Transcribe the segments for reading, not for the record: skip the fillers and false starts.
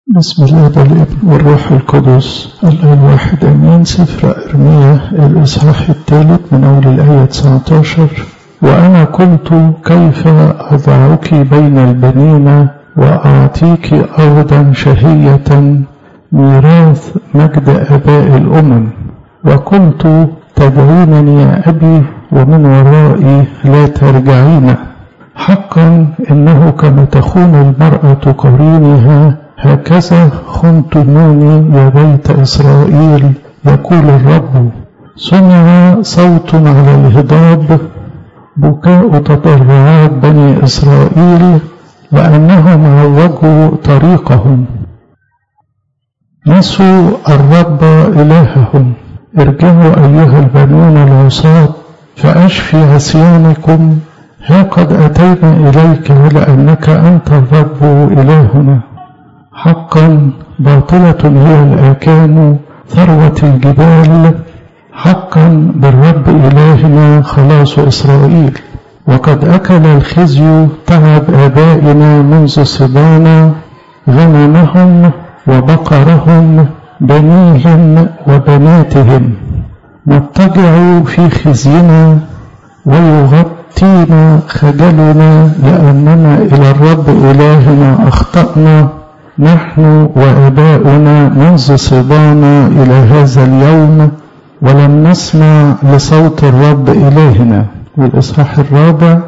بسم الله والابن والروح القدس الله الواحد امين. سفر ارميا الاصحاح الثالث من اول الايه 19. وانا قلت كيف اضعك بين البنين واعطيك ارضا شهيه ميراث مجد اباء الامم، وقلت تدعونني يا ابي ومن ورائي لا ترجعين. حقا انه كما تخون المراه قرينها هكذا خنتموني يا بيت إسرائيل، يقول الرب. سمع صوت على الهضاب، بكاء تضرعات بني إسرائيل لأنهم عوجوا طريقهم، نسوا الرب إلههم. ارجعوا أيها البنون العصاة فأشفي عصيانكم، ها قد أتينا إليك لأنك أنت الرب إلهنا. حقا باطلة هي الآكام ثروة الجبال، حقا بالرب إلهنا خلاص إسرائيل. وقد أكل الخزي تعب آبائنا منذ صبانا، غنمهم وبقرهم بنيهم وبناتهم. نضطجع في خزينا ويغطينا خجلنا، لأننا إلى الرب إلهنا أخطأنا نحن وآباؤنا منذ صبانا إلى هذا اليوم، ولم نسمع لصوت الرب إلهنا. والإصحاح الرابع.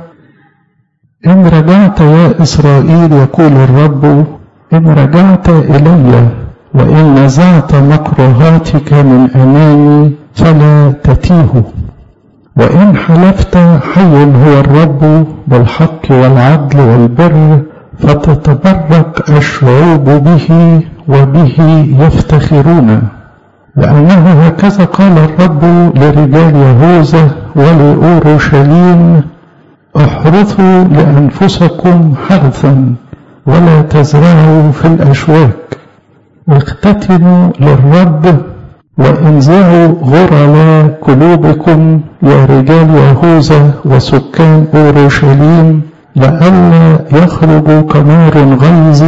إن رجعت يا إسرائيل يقول الرب، إن رجعت إلي وإن نزعت مكروهاتك من أمامي فلا تتيه. وإن حلفت حي هو الرب بالحق والعدل والبر، فتتبرك الشعوب به وبه يفتخرون. لأنه هكذا قال الرب لرجال يهوذا ولأورشليم، احرثوا لأنفسكم حرثا ولا تزرعوا في الأشواك، واختتنوا للرب وانزعوا غرلا قلوبكم يا رجال يهوذا وسكان أورشليم، لئلا يخرج كنار غيظ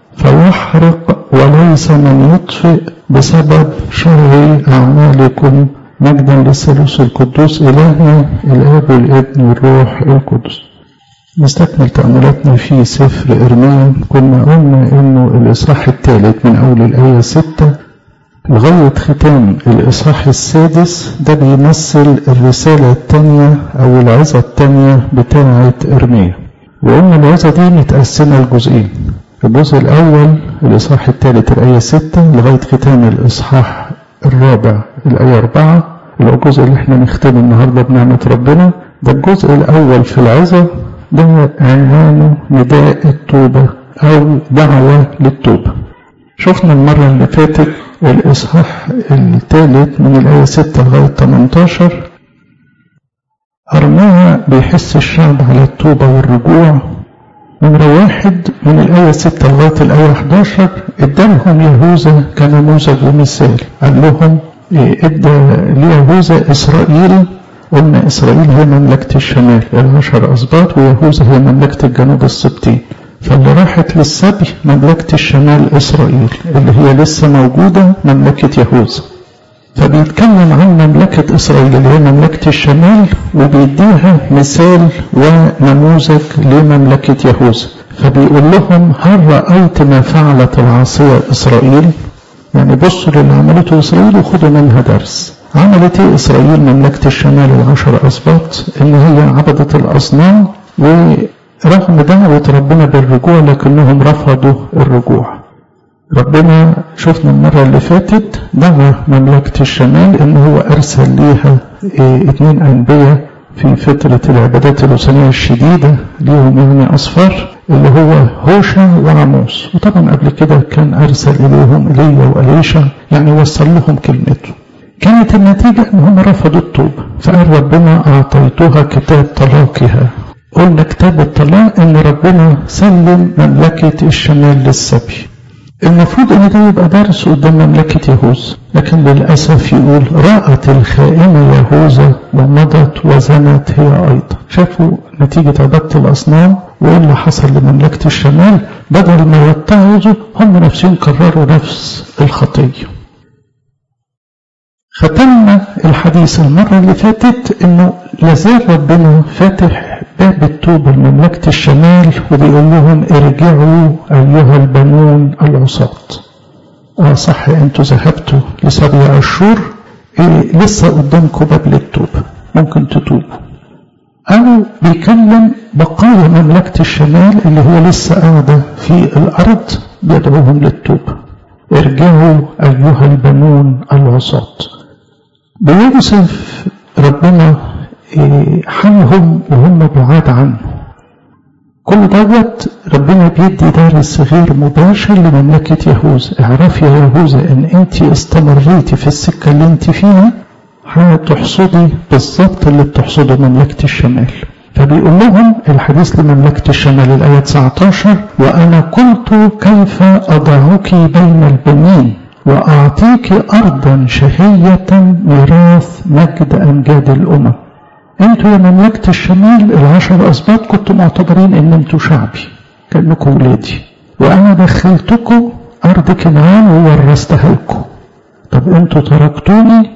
فيحرق وليس من يطفئ بسبب شر أعمالكم. مجدا للثالوث القدوس إلهنا الآب والابن والروح القدس. نستكمل تأملاتنا في سفر إرميا. كنا قلنا إنه الإصحاح الثالث من أول الآية 6 لغاية ختام الإصحاح السادس ده بيمثل الرسالة الثانية أو العظة الثانية بتاعة إرميا. وقلنا العظة دي متقسمة لجزئين. الجزء الأول الإصحاح الثالث الآية 6 لغاية ختام الإصحاح الرابع الآية 4، اللي هو الجزء اللي احنا نختمه النهارده بنعمة ربنا. ده الجزء الأول في العظة، ده عنوانه نداء التوبة أو دعوة للتوبة. شفنا المرة اللي فاتت الإصحاح الثالث من الآية 6 لغاية 18 أرميا بيحس الشعب على التوبة والرجوع. نمرة 1 من الآية 6 لغاية الآية 11 ادالهم يهوذا كنموذج ومثال. قال لهم ادى ليهوذا إسرائيل. قلنا إسرائيل هي مملكة الشمال 10 أسباط، ويهوذا هي مملكة الجنوب السبتين. فاللي راحت للسبي مملكة الشمال إسرائيل، اللي هي لسه موجودة مملكة يهوذا. فبيتكلم عن مملكة إسرائيل اللي هي مملكة الشمال، وبيديها مثال ونموذج لمملكة يهوذا. فبيقول لهم هل رأيت ما فعلت العاصية إسرائيل؟ يعني بصوا للي عملته إسرائيل وخدوا منها درس. عملت إيه إسرائيل مملكة الشمال 10 أسباط؟ إن هي عبدت الأصنام، ورغم دعوة ربنا بالرجوع لكنهم رفضوا الرجوع. ربنا شفنا المرة اللي فاتت دعا مملكة الشمال إن هو أرسل ليها 2 أنبياء في فترة العبادات الوثنية الشديدة ليهم يعني أصفر، اللي هو هوشع وعموس. وطبعا قبل كده كان أرسل إليهم إيليا وأليشع، يعني وصل لهم كلمته. كانت النتيجة إن هم رفضوا التوبة، فقال ربنا أعطيتها كتاب طلاقها. قلنا كتاب الطلاق إن ربنا سلم مملكة الشمال للسبي. المفروض ان ده يبقى درس قدام مملكة يهوذا، لكن للأسف يقول رأت الخائنة يهوذا ومضت وزنت هي أيضا. شافوا نتيجة عبادة الأصنام وإيه اللي حصل لمملكة الشمال، بدل ما يتعظوا هم نفسهم كرروا نفس الخطية. ختمنا الحديث المرة اللي فاتت انه لازال ربنا فاتح باب التوبة لمملكة الشمال وبيقول لهم ارجعوا ايها البنون العصاة. صح، انتوا ذهبتوا ل7 أشهر، لسه قدامكم باب للتوبة، ممكن تتوبوا. أو بيكلم بقايا مملكة الشمال اللي هو لسه قاعدة في الأرض، بيدعوهم للتوبة. ارجعوا أيها البنون العصاة. بيوصف ربنا حالهم وهم بعاد عنه. كل دوت ربنا بيدي درس غير مباشر لمملكة يهوذا. اعرفي يا يهوذا ان انت استمريتي في السكة اللي انت فيها هتحصدي بالظبط اللي بتحصده مملكة الشمال. فبيقول لهم الحديث لمملكة الشمال الآية 19: وأنا قلت كيف أضعك بين البنين وأعطيك أرضا شهية ميراث مجد أمجاد الأمم. انتوا يا مملكة الشمال ال10 أسباط كنتوا معتبرين ان انتوا شعبي، كأنكم ولادي، وأنا دخلتكم أرض كنعان وورثتها لكم. طب انتوا تركتوني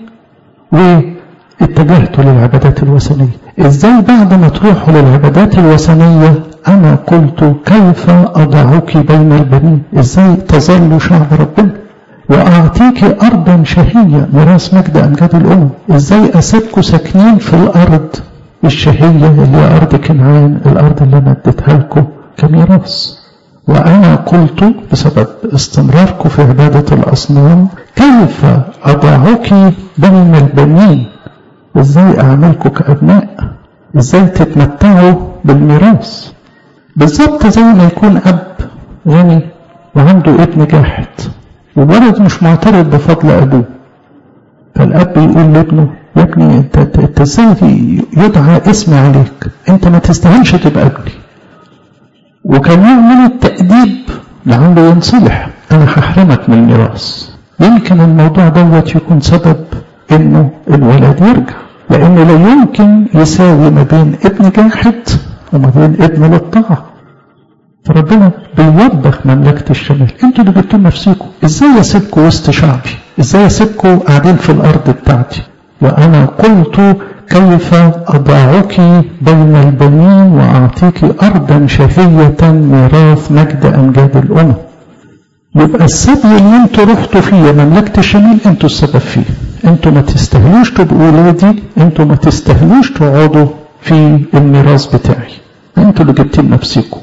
واتجهتوا للعبادات الوثنية. ازاي بعد ما تروحوا للعبادات الوثنية انا قلت كيف اضعك بين البنين؟ ازاي تظلوا شعب ربنا؟ واعطيك ارضا شهية ميراث مجد امجاد الامم. ازاي اسيبكم ساكنين في الارض الشهية اللي هي ارض كنعان، الارض اللي انا اديتها لكم كميراث؟ وأنا قلت بسبب استمراركم في عبادة الأصنام كيف أضعك بين البنين؟ إزاي أعملكم كأبناء؟ إزاي تتمتعوا بالميراث؟ بالضبط زي ما يكون أب غني وعنده ابن جاحد والولد مش معترف بفضل أبوه، فالأب يقول لابنه يا ابني أنت إزاي يدعى اسمي عليك؟ أنت ما تستاهلش تبقى ابني. وكان نوع من التأديب لعله ينصلح، أنا هحرمك من الميراث. يمكن الموضوع دوت يكون سبب إنه الولد يرجع، لأنه لا يمكن يساوي ما بين ابن جاحد وما بين ابن للطاعة. فربنا بيوبخ مملكة الشمال، انتوا اللي جبتوا نفسكم. ازاي اسيبكم وسط شعبي؟ ازاي اسيبكم قاعدين في الأرض بتاعتي؟ وأنا قلت كيف أضعك بين البنين وأعطيك أرضا شهية ميراث مجد أمجاد الأمم. يبقى السبي اللي انتوا رحتوا فيه مملكة الشمال انتوا السبب فيه. انتوا ما تستاهلوش تبقوا ولادي، انتوا ما تستاهلوش تقعدوا في الميراث بتاعي، انتوا اللي جبتين نفسكم.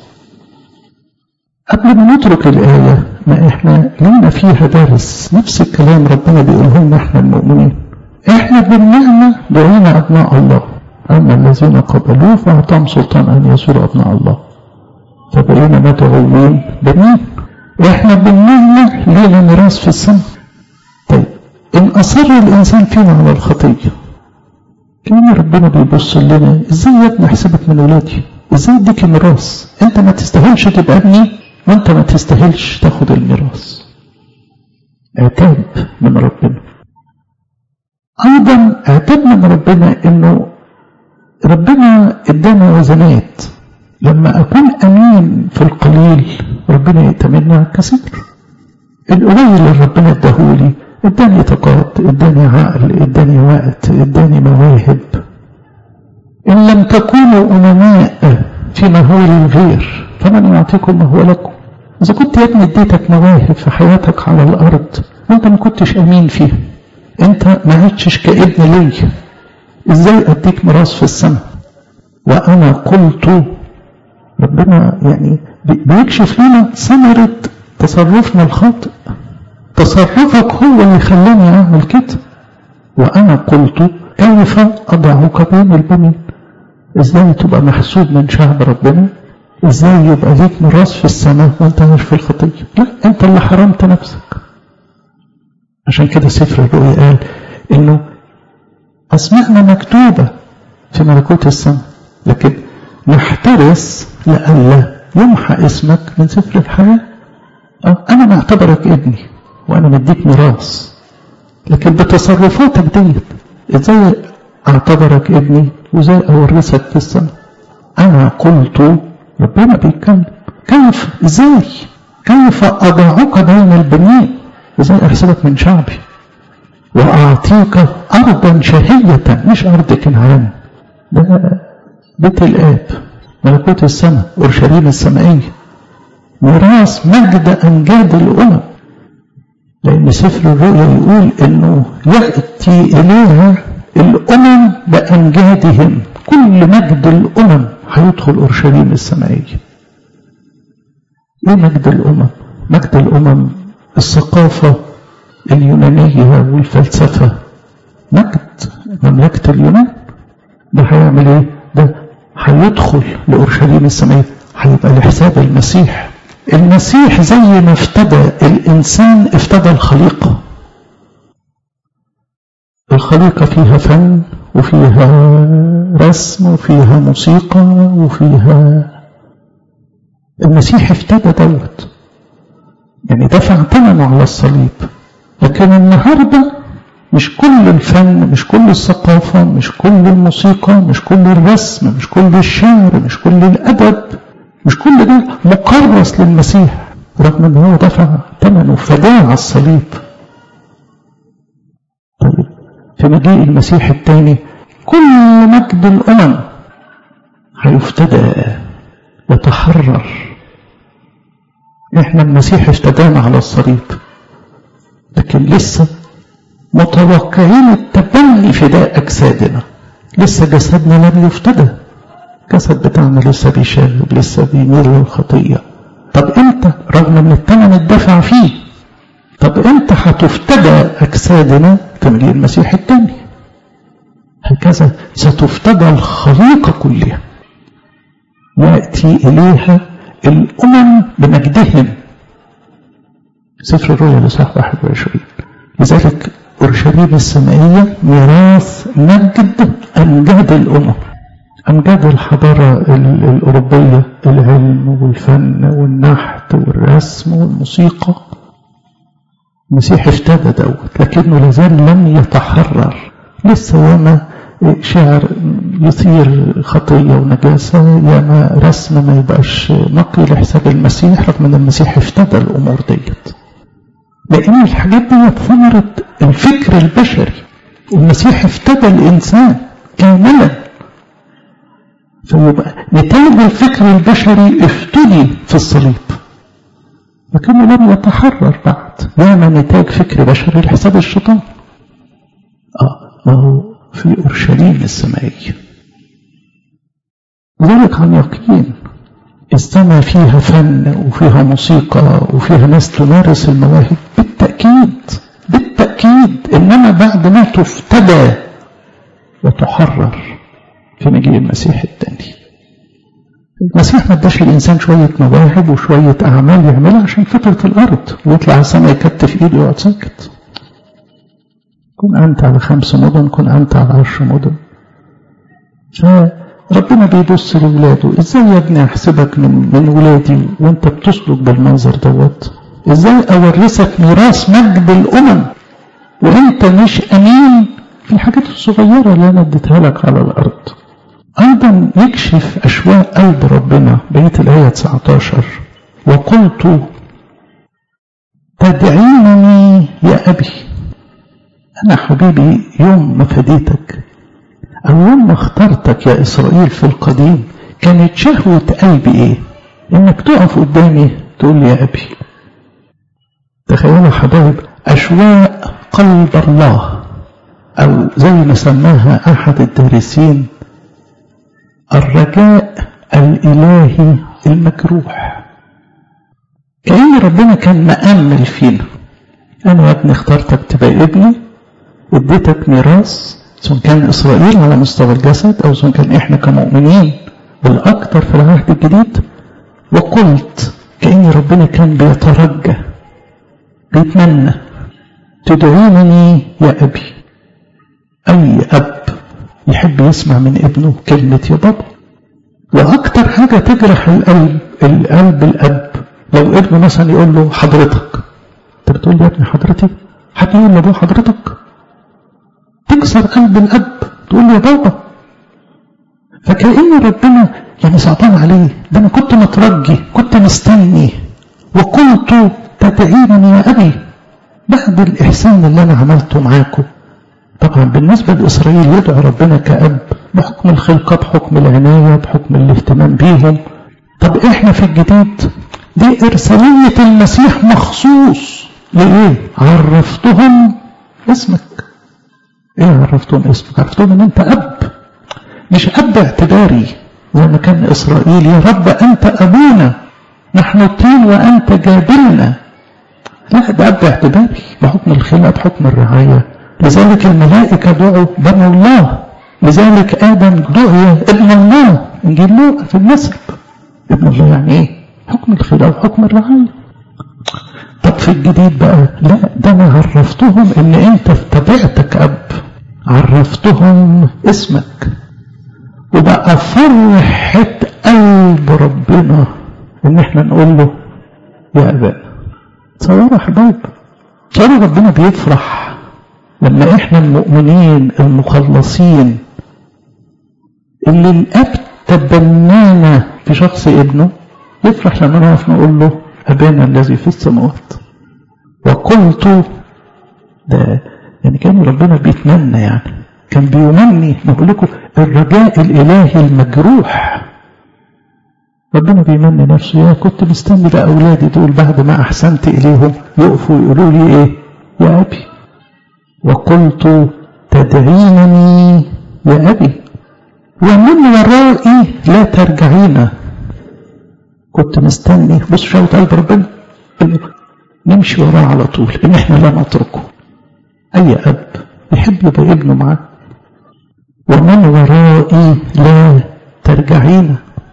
قبل ما نترك الآية ما احنا لنا فيها درس، نفس الكلام ربنا بيقوله لنا احنا المؤمنين. احنا بالنعمة دعينا أبناء الله، أما الذين قبلوه فأعطاهم سلطان أن يصيروا أبناء الله، فبقينا مدعوين بنين. احنا بالنعمة لينا ميراث في السماء. طيب إن أصر الإنسان فينا على الخطية، كان ربنا بيبص لنا ازاي يا ابني احسبك من ولادي؟ ازاي اديك ميراث؟ انت ما تستاهلش تبقى ابني، وانت ما تستاهلش تاخد الميراث. عتاب من ربنا. أيضا اعتبنا من ربنا إنه ربنا إدانا وزنات. لما أكون أمين في القليل ربنا يأتمني على الكثير. القليل اللي ربنا اداهولي، اداني طاقات، اداني عقل، اداني وقت، اداني مواهب. إن لم تكونوا أمناء فيما هو للغير فمن يعطيكم ما هو لكم. إذا كنت يا ابني اديتك مواهب في حياتك على الأرض وأنت ما كنتش أمين فيها، انت ما عدتش كابن لي، ازاي اديك ميراث في السماء؟ وانا قلت ربنا يعني بيكشف لنا ثمرة تصرفنا الخاطئ. تصرفك هو اللي خلاني اعمل كده. وانا قلت كيف اضعك بين البنين؟ ازاي تبقى محسوب من شعب ربنا؟ ازاي يبقى ليك ميراث في السماء وانت مش في الخطية؟ لا، انت اللي حرمت نفسك. عشان كده سفر الرؤيا قال انه اسماءنا مكتوبة في ملكوت السماء، لكن نحترس لئلا يمحى اسمك من سفر الحياة. انا معتبرك ابني وانا مديك ميراث، لكن بتصرفاتك ديت ازاي اعتبرك ابني وازاي اورثك في السماء؟ انا قلت، ربنا بيتكلم ازاي؟ كيف أضعك بين البنين؟ ازاي أحسبك من شعبي وأعطيك أرضا شهية، مش أرض كنعان، ده بيت الآب، ملكوت السماء، أورشليم السمائية، ميراث مجد أمجاد الأمم. لأن سفر الرؤيا يقول إنه يأتي إليها الأمم بأمجادهم، كل مجد الأمم هيدخل أورشليم السمائية. إيه مجد الأمم؟ مجد الأمم الثقافة اليونانية والفلسفة، مجد مملكة اليونان. ده هيعمل إيه؟ ده هيدخل لأورشليم السمائية، هيبقى لحساب المسيح. المسيح زي ما افتدى الإنسان افتدى الخليقة. الخليقة فيها فن وفيها رسم وفيها موسيقى وفيها، المسيح افتدى دوت، يعني دفع ثمنه على الصليب. لكن النهارده مش كل الفن، مش كل الثقافة، مش كل الموسيقى، مش كل الرسم، مش كل الشعر، مش كل الأدب، مش كل ده مكرس للمسيح، رغم ان هو دفع ثمنه فداه على الصليب. طيب في مجيء المسيح الثاني كل مجد الأمم هيفتدى وتحرر. احنا المسيح افتدانا على الصليب، لكن لسه متوقعين التبني فداء أجسادنا، لسه جسدنا لم يفتدى، الجسد بتاعنا لسه بيشاغب، لسه بيميل للخطية. طب امتى؟ رغم ان الثمن الدفع فيه. طب امتى هتفتدى أجسادنا؟ في مجيء المسيح الثاني. هكذا ستفتدى الخليقة كلها، يأتي إليها الأمم بمجدهم. سفر الرؤيا الإصحاح 21. لذلك أورشليم السمائية ميراث مجد أمجاد الأمم، أمجاد الحضارة الأوروبية، العلم والفن والنحت والرسم والموسيقى. المسيح افتدى دوت، لكنه لازال لم يتحرر، لسه ياما شعر يثير خطية ونجاسة، ياما رسم ما يبقاش نقي لحساب المسيح، رغم ان المسيح افتدى الأمور ديت. لأن الحاجات دي ثمرة الفكر البشري، والمسيح افتدى الإنسان كاملا، فيبقى نتاج الفكر البشري افتدي في الصليب، لكنه لم يتحرر بعد. ياما نتاج فكر بشري لحساب الشيطان. ما هو في أورشليم السمائية. ذلك عن يقين، السماء فيها فن وفيها موسيقى وفيها ناس تمارس المواهب، بالتأكيد، إنما بعد ما تفتدى وتحرر في مجيء المسيح الثاني. المسيح ما اداش الإنسان شوية مواهب وشوية أعمال يعملها عشان فترة الأرض ويطلع على السماء يكتف إيده ويقعد ساكت. كن أنت على 5 مدن، كن أنت على 10 مدن. فربنا بيبص لولاده، إزاي يا ابني أحسبك من ولادي وأنت بتسلك بالمنظر دوت؟ إزاي أورثك ميراث مجد الأمم وأنت مش أمين في الحاجات الصغيرة اللي أنا اديتها لك على الأرض؟ أيضا يكشف أشواق قلب ربنا، بقية الآية 19: وقلت تدعينني يا أبي. أنا حبيبي يوم ما فديتك أو يوم ما اخترتك يا إسرائيل في القديم، كانت شهوة قلبي إيه؟ إنك تقف قدامي تقول لي يا أبي. تخيلوا حبايب أشواق قلب الله، أو زي ما سماها أحد الدارسين الرجاء الإلهي المجروح. كأن ربنا كان مأمل فينا، أنا يا ابني اخترتك تبقى ابني، اديتك ميراث، سواء كان إسرائيل على مستوى الجسد أو سواء كان إحنا كمؤمنين بالأكثر في العهد الجديد. وقلت كأن ربنا كان بيترجى، بيتمنى تدعونني يا أبي. أي أب يحب يسمع من ابنه كلمة يا بابا. وأكتر حاجة تجرح القلب الأب لو ابنه مثلا يقول له حضرتك، أنت بتقول لي يا ابني حضرتي؟ حد يقول لأبوه حضرتك؟ تكسر قلب الأب، تقول له يا بابا. فكأن ربنا يعني صعبان عليه، ده أنا كنت مترجي، كنت مستني، وكنت تدعينني يا أبي بعد الإحسان اللي أنا عملته معاكم. طبعا بالنسبة لإسرائيل يدعو ربنا كأب بحكم الخلقة، بحكم العناية، بحكم الاهتمام بيهم. طب إحنا في الجديد دي إرسالية المسيح مخصوص لإيه؟ عرفتهم اسمك. إيه عرفتهم اسمك؟ عرفتهم إن أنت أب، مش أب اعتباري زي ما كان إسرائيل، يا رب أنت أبونا نحن الطين وأنت جابلنا. لا، ده أب اعتباري بحكم الخلقة، بحكم الرعاية. لذلك الملائكة دعوا بنو الله، لذلك آدم دعي ابن الله. إنجيل لوقا في النسب ابن الله يعني إيه؟ حكم الخلقة وحكم الرعاية. طب في الجديد بقى لا، ده أنا عرفتهم إن أنت في طبيعتك أب، عرفتهم اسمك. وبقى فرحة قلب ربنا إن إحنا نقول له يا أبانا. تصوروا يا حبايب، تصوروا ربنا بيفرح لما إحنا المؤمنين المخلصين اللي الأب تبنانا في شخص ابنه، يفرح لما نقف نقول له أبانا الذي في السماوات. وقلت ده يعني كان ربنا بيتمنى، يعني كان بيمني. بقول لكم الرجاء الإلهي المجروح، ربنا بيمني نفسه. يا كنت مستني بقى أولادي دول بعد ما أحسنت إليهم يقفوا يقولوا لي إيه؟ يا أبي. وقلت تدعينني يا أبي ومن ورائي لا ترجعين. كنت مستني، بص شوت قلب ربنا إنه نمشي وراه على طول، إن إحنا لا نتركه. أي أب يحب يبقى ابنه معاه. ومن ورائي لا ترجعين.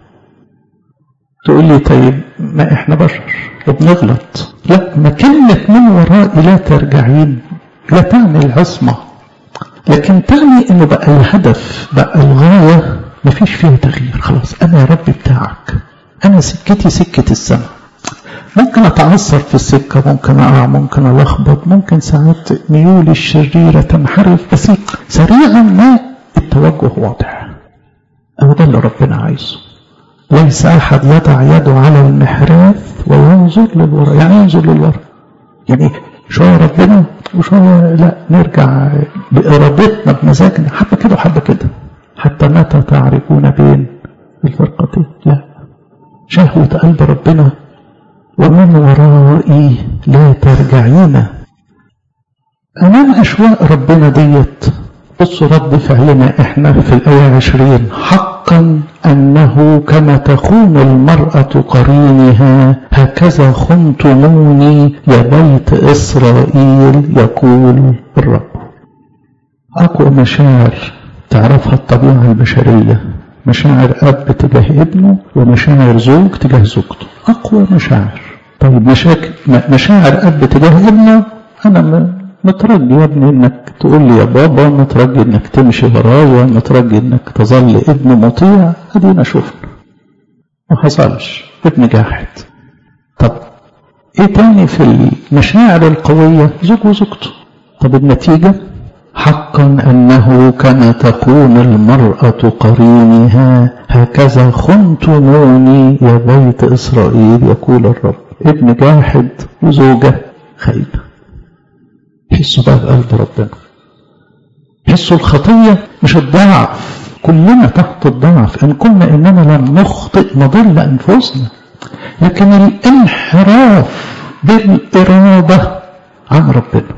تقول لي طيب ما إحنا بشر وبنغلط. لا، ما كلمة من ورائي لا ترجعين لا تعني العصمة، لكن تعني إنه بقى الهدف، بقى الغاية مفيش فيها تغيير. خلاص أنا يا رب بتاعك، أنا سكتي سكة السماء. ممكن أتعثر في السكة، ممكن أقع، ممكن ألخبط، ممكن ساعات ميولي الشريرة تنحرف، بس سريعا ما التوجه واضح. أو ده اللي ربنا عايزه. ليس أحد يضع يده على المحراث وينظر للوراء. يعني ينظر للوراء يعني شوية ربنا وشوية لا، نرجع بإرادتنا بمزاجنا، حبة كده وحبة كده. حتى متى تعرفون بين الفرقتين؟ لا، شهوة قلب ربنا ومن ورائي لا ترجعين. أمام أشواق ربنا ديت بصوا رد فعلنا إحنا في الآية 20. حقا أنه كما تخون المرأة قرينها هكذا خنتموني يا بيت إسرائيل يقول الرب. أقوى مشاعر تعرفها الطبيعة البشرية، مشاعر أب تجاه ابنه ومشاعر زوج تجاه زوجته. أقوى مشاعر. طيب مشاعر أب تجاه ابنه، أنا مترجي يا ابني إنك تقول لي يا بابا، مترجي إنك تمشي ورايا، مترجي إنك تظل ابن مطيع. أدينا شوفنا ما حصلش، ابن جاحد. طب إيه تاني في المشاعر القوية؟ زوج وزوجته. طب النتيجة حقا أنه كما تكون المرأة قرينها هكذا خنتموني يا بيت إسرائيل يقول الرب. ابن جاحد وزوجة خايبة. حسوا بقى بقلب ربنا، حسوا الخطية مش الضعف. كلنا تحت الضعف، إن كنا إننا لم نخطئ نضل أنفسنا، لكن الانحراف بالإرادة عن ربنا.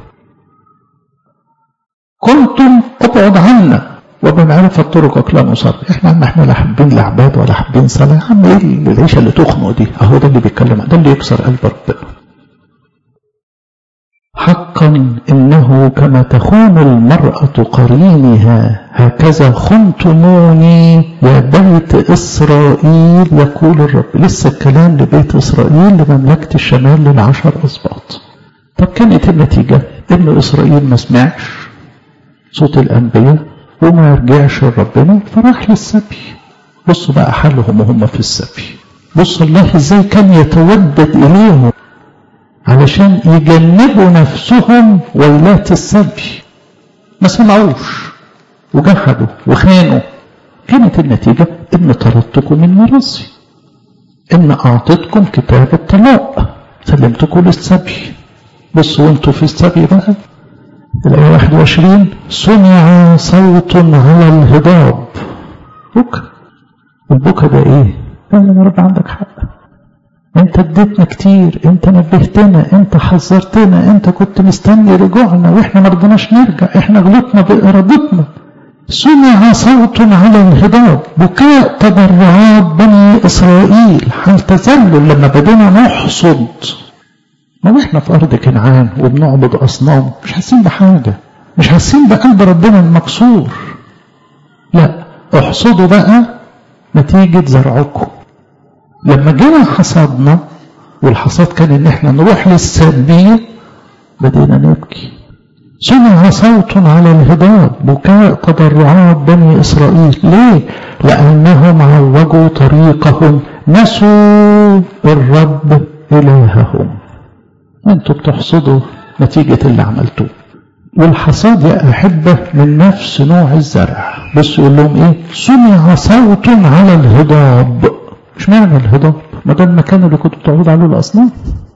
كنتم ابعد عنا وبمعرفة طرقك لا نصر. احنا لا حابين لعباد ولا حابين صلاة. يا عم ايه العيشة اللي تخنق دي؟ اهو ده اللي بيتكلم، ده اللي يكسر قلب ربنا. حقا انه كما تخون المرأة قرينها هكذا خنتموني يا بيت اسرائيل يقول الرب. لسه الكلام لبيت اسرائيل، لمملكة الشمال، لل10 أسباط. طب كانت النتيجة ان اسرائيل ما سمعش صوت الأنبياء وما يرجعش لربنا، فراح للسبي. بصوا بقى حالهم وهم في السبي. بصوا الله ازاي كان يتودد إليهم علشان يجنبوا نفسهم ويلات السبي. ما سمعوش وجحدوا وخانوا، كانت النتيجة إن طردتكم من ميراثي، إن أعطيتكم كتاب الطلاق، سلمتكم للسبي. بصوا انتوا في السبي بقى الآية 21 سمع صوت على الهضاب. بكى. البكى ده ايه؟ قال يا رب عندك حق، انت اديتنا كتير، انت نبهتنا، انت حذرتنا، انت كنت مستني رجوعنا واحنا ما رضيناش نرجع، احنا غلطنا بإرادتنا. سمع صوت على الهضاب، بكاء تضرعات بني إسرائيل حال تذلل لما بدينا نحصد. ما احنا في أرض كنعان وبنعبد أصنام، مش حاسين بحاجة، مش حاسين بقلب ربنا المكسور. لا، احصدوا بقى نتيجة زرعكم. لما جينا حصدنا والحصاد كان ان احنا نروح للسبية، بدينا نبكي. سمع صوت على الهضاب، بكاء تضرعات بني إسرائيل. ليه؟ لأنهم عوجوا طريقهم، نسوا الرب إلههم. انتوا بتحصدوا نتيجة اللي عملتوه. والحصاد يا أحبة من نفس نوع الزرع. بس يقول لهم ايه؟ سمع صوت على الهضاب. مش معنى الهضاب؟ ما ده المكان اللي كنتوا بتعبدوا عليه الأصنام،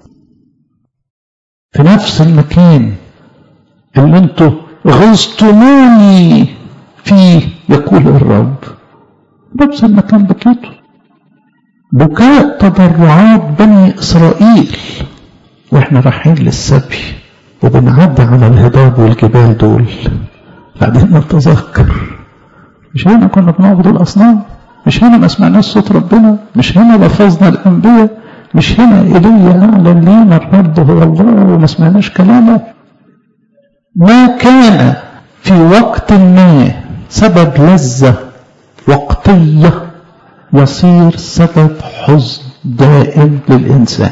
في نفس المكان اللي انتوا غزتموني فيه يقول الرب. نفس المكان بكيته. بكاء تضرعات بني إسرائيل واحنا رايحين للسبي وبنعدي على الهضاب والجبال دول، بعدين نتذكر مش هنا كنا بنعبد الأصنام؟ مش هنا ما سمعناش صوت ربنا؟ مش هنا لفظنا الأنبياء؟ مش هنا إيليا أعلن لينا الرب هو الله وما سمعناش كلامه؟ ما كان في وقت ما سبب لذة وقتية يصير سبب حزن دائم للإنسان.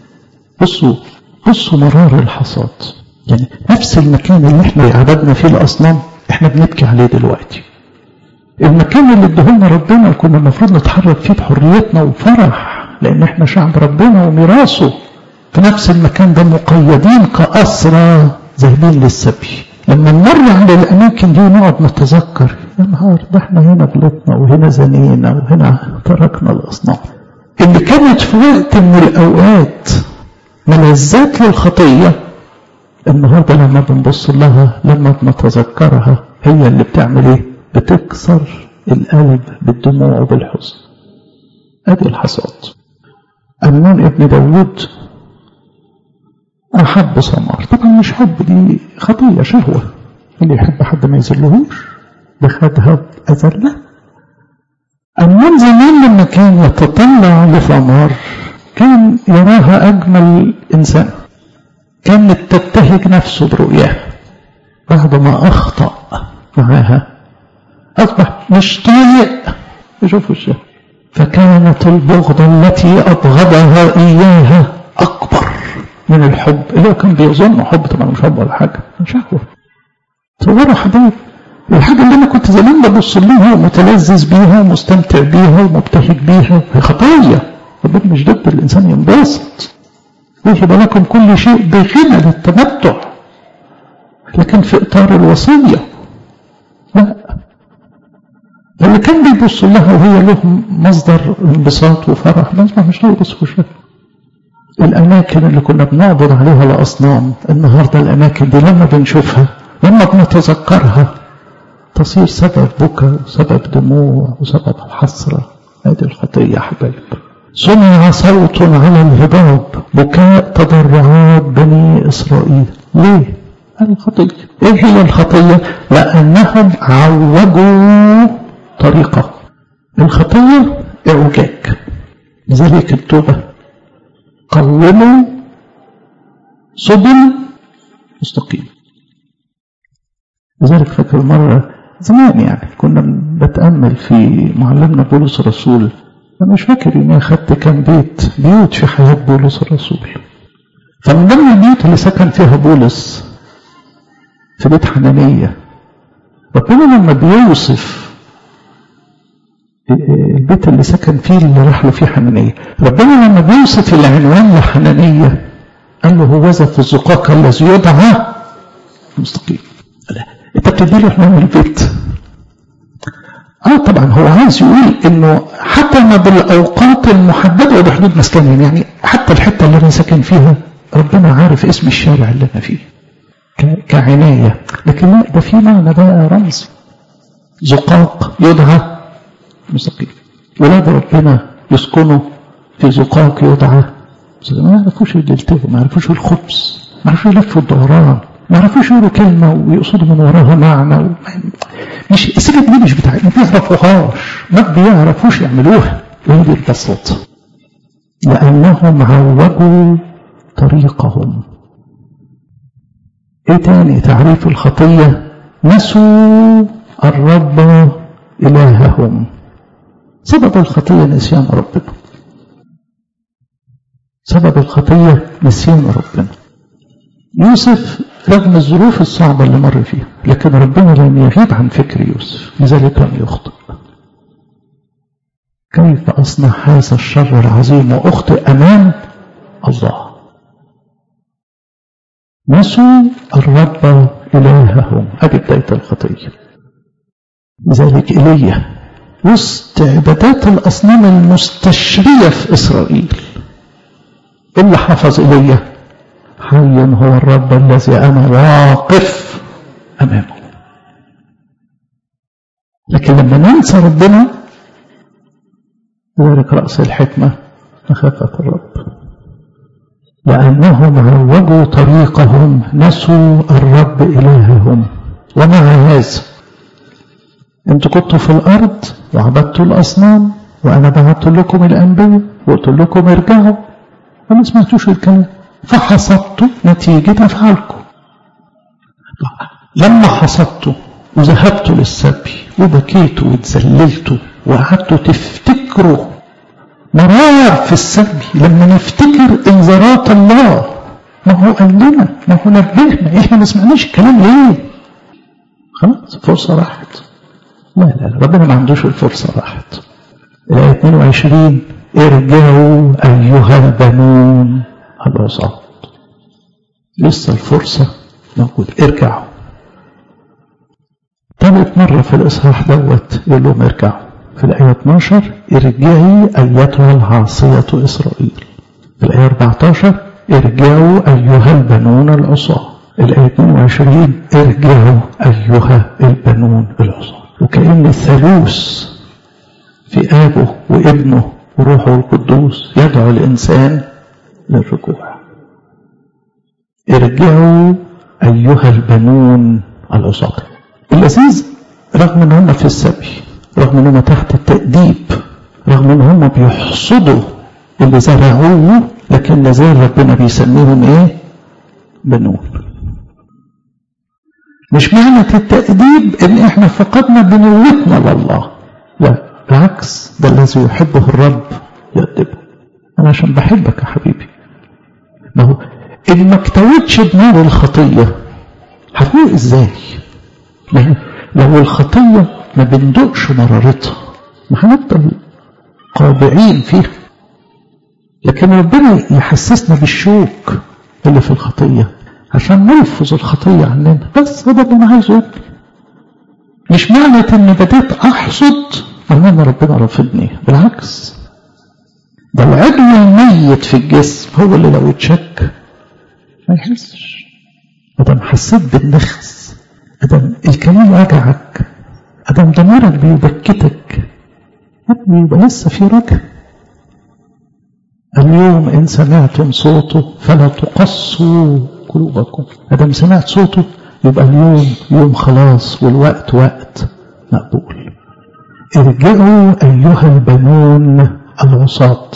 بصوا مرار الحصاد. يعني نفس المكان اللي احنا عبدنا فيه الأصنام احنا بنبكي عليه دلوقتي. المكان اللي ادهولنا ربنا وكنا المفروض نتحرك فيه بحريتنا وفرح لأن احنا شعب ربنا وميراثه، في نفس المكان ده مقيدين كأسرى ذاهبين للسبي. لما نمر على الأماكن دي نقعد نتذكر يا نهار ده احنا هنا غلطنا وهنا زنينا وهنا تركنا الأصنام اللي كانت في وقت من الأوقات ملذات للخطية. النهارده لما بنبص لها لما بنتذكرها هي اللي بتعمل ايه؟ بتكسر القلب بالدموع وبالحزن. ادي الحصاد. أمنون ابن داود أحب ثمار. طبعا مش حب، دي خطية شهوة. اللي يحب حد ما يذلهوش ده خدها أذلة. أمنون زمان لما كان يتطلع لثمار كان يراها أجمل إنسان، كانت تبتهج نفسه برؤياه. بعد ما أخطأ معاها أصبح مش طايق يشوف الشهوة، فكانت البغضة التي أبغضها إياها أكبر من الحب اللي هو كان بيظن حب. طبعا مش حب ولا حاجة، مش شهوة. تصوروا حبيب الحاجة اللي أنا كنت زمان ببص لها ومتلذذ بيها ومستمتع بيها ومبتهج بيها هي خطايا. ربنا مش ضد الإنسان ينبسط، يجب لكم كل شيء بغنى للتمتع، لكن في إطار الوصية لا. اللي كان بيبص لها وهي له مصدر انبساط وفرح بس مش هيبص وشها. الأماكن اللي كنا بنعبد عليها الأصنام النهاردة الأماكن دي لما بنشوفها لما بنتذكرها تصير سبب بكى وسبب دموع وسبب حسرة. هذه الخطية حبايب. سمع صوت على الهضاب، بكاء تضرعات بني إسرائيل. ليه؟ الخطية. ايه هي الخطية؟ لأنهم عوجوا طريقة. الخطية اعوجاج. لذلك التوبة قوموا سبل مستقيم. لذلك فاكر مرة زمان يعني كنا بتأمل في معلمنا بولس الرسول. أنا مش فاكر إني أخدت كام بيوت في حياة بولس الرسول. فمن ضمن البيوت اللي سكن فيها بولس في بيت حنانية، ربنا لما بيوصف البيت اللي سكن فيه اللي راح له فيه حنانية، ربنا لما بيوصف العنوان لحنانية قال له هوذا في الزقاق الذي يدعى مستقيم. انت بتدي له عنوان البيت. طبعا هو عايز يقول انه حتى ما بالاوقات المحدده وبحدود مسكنهم، يعني حتى الحته اللي انا ساكن فيها ربنا عارف اسم الشارع اللي انا فيه كعنايه. لكن لا، ده في معنى بقى رمزي. زقاق يدعى مستقيم، ولاد ربنا يسكنوا في زقاق يدعى ما يعرفوش يلتفوا، ما يعرفوش الخبز، ما يعرفوش يلفوا الدوران، ما يعرفوش يقولوا كلمه ويقصدوا من وراها معنى مش السكه دي مش بتاعتهم، ما بيعرفوهاش، ما بيعرفوش يعملوها. وهي دي البساطه، لانهم عوجوا طريقهم. ايه تاني تعريف الخطيه؟ نسوا الرب إلههم. سبب الخطيه نسيان ربنا، سبب الخطيه نسيان ربنا. يوسف رغم الظروف الصعبة اللي مر فيها، لكن ربنا لم يغيب عن فكر يوسف، لذلك لم يخطئ. كيف أصنع هذا الشر العظيم وأخطئ أمام الله؟ نسوا الرب إلههم، أدي بداية الخطية. لذلك إيليا وسط عبادات الأصنام المستشرية في إسرائيل، اللي حفظ إيليا حي هو الرب الذي أنا واقف أمامه. لكن لما ننسى ربنا، ذلك رأس الحكمة مخافة الرب، لأنهم عوجوا طريقهم، نسوا الرب إلههم. ومع هذا انتوا كنتوا في الأرض وعبدتوا الأصنام، وأنا بعت لكم الأنبياء وقلت لكم ارجعوا، وما سمعتوش الكلام، فحصدتوا نتيجة أفعالكم. لما حصدتوا وذهبتوا للسبي وبكيتوا وتذللتوا وقعدتوا تفتكروا مرار في السبي، لما نفتكر انذارات الله، ما هو قال لنا، ما هو نبهنا، احنا ما سمعناش الكلام ليه؟ خلاص فرصة راحت. لا لا لا، ربنا ما عندوش الفرصة راحت. الآية 22 ارجعوا أيها البنون العصاة. لسه الفرصة موجودة، ارجعوا. ثالث مرة في الإصحاح دوت يقول لهم ارجعوا. في الآية 12 ارجعي أيتها العاصية إسرائيل. في الآية 14 ارجعوا أيها البنون العصاة. الآية 22 ارجعوا أيها البنون العصاة. وكأن الثالوث في آبه وابنه وروحه القدوس يدعو الإنسان للرجوع. ارجعوا أيها البنون العصاة. اللذيذ رغم ان هم في السبي، رغم ان هم تحت التأديب، رغم ان هم بيحصدوا اللي زرعوه، لكن لازال ربنا بيسميهم ايه؟ بنون. مش معنى التأديب ان احنا فقدنا بنوتنا لله، لا بالعكس، ده الذي يحبه الرب يأدبه. انا عشان بحبك يا حبيبي. ما هو ان ما اكتوتش بنار الخطية هتروح ازاي؟ لو الخطية ما بندقش مرارتها ما هنفضل قابعين فيها. لكن ربنا يحسسنا بالشوك اللي في الخطية عشان نلفظ الخطية عننا، بس هذا اللي انا عايزه. مش معنى اني بديت احصد معناه ان ربنا رافضني، بالعكس، ده العضو الميت في الجسم هو اللي لو اتشك ما يحسش. ادم حسيت بالنخس، ادم الكلام وجعك، ادم ضميرك بيبكتك، يبقى لسه في رجع. اليوم ان سمعتم صوته فلا تقصوا قلوبكم. ادم سمعت صوته يبقى اليوم يوم خلاص، والوقت وقت مقبول. ارجعوا ايها البنون العصاة.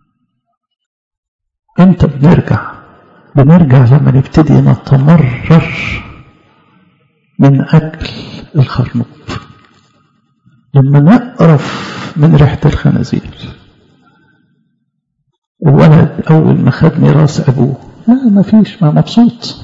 امتى بنرجع لما نبتدي نتمرر من أكل الخرنوب، لما نقرف من ريحة الخنازير. الولد أول ما خد ميراث أبوه ما فيش، ما مبسوط.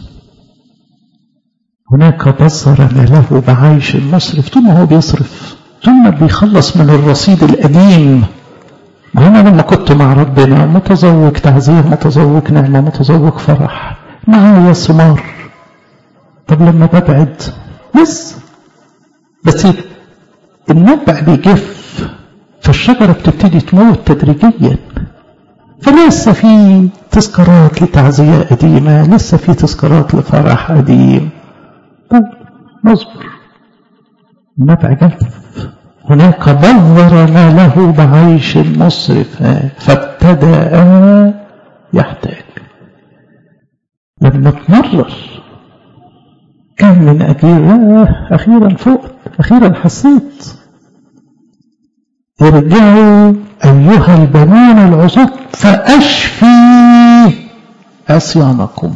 هناك بصر له بعيش المصرف، طول ما هو بيصرف، طول ما بيخلص من الرصيد القديم. أنا لما كنت مع ربنا متزوج تعزيه، متزوج نعمة، متزوج فرح، معايا ثمار. طب لما ببعد بس النبع بيجف، فالشجرة بتبتدي تموت تدريجيا. فلسه في تذكارات لتعزية قديمة، لسه في تذكارات لفرح قديم. نصبر. النبع جف. هناك بذرنا له بعيش مسرف فابتدأ يحتاج. لما تمرر كان من أجل أخيرا فقت، أخيرا حسيت. ارجعوا أيها البنون العصاة فأشفي عصيانكم.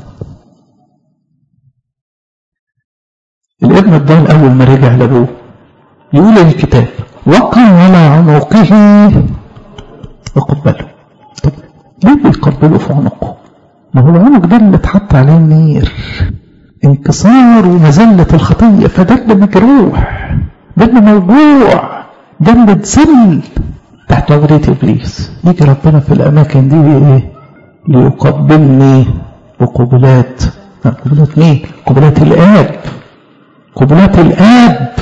الابن الضال أول ما رجع لأبوه يقول الكتاب وقع على عنقه وقبله. طب ليه بيقبله في عنقه؟ ما هو العنق ده اللي اتحط عليه النير، انكسار ومذلة الخطية، فده اللي مجروح، ده اللي موجوع، ده اللي اتذل تحت عبودية إبليس. يجي ربنا في الأماكن دي إيه؟ ليقبلني بقبلات. قبلات مين؟ قبلات الآب. قبلات الآب.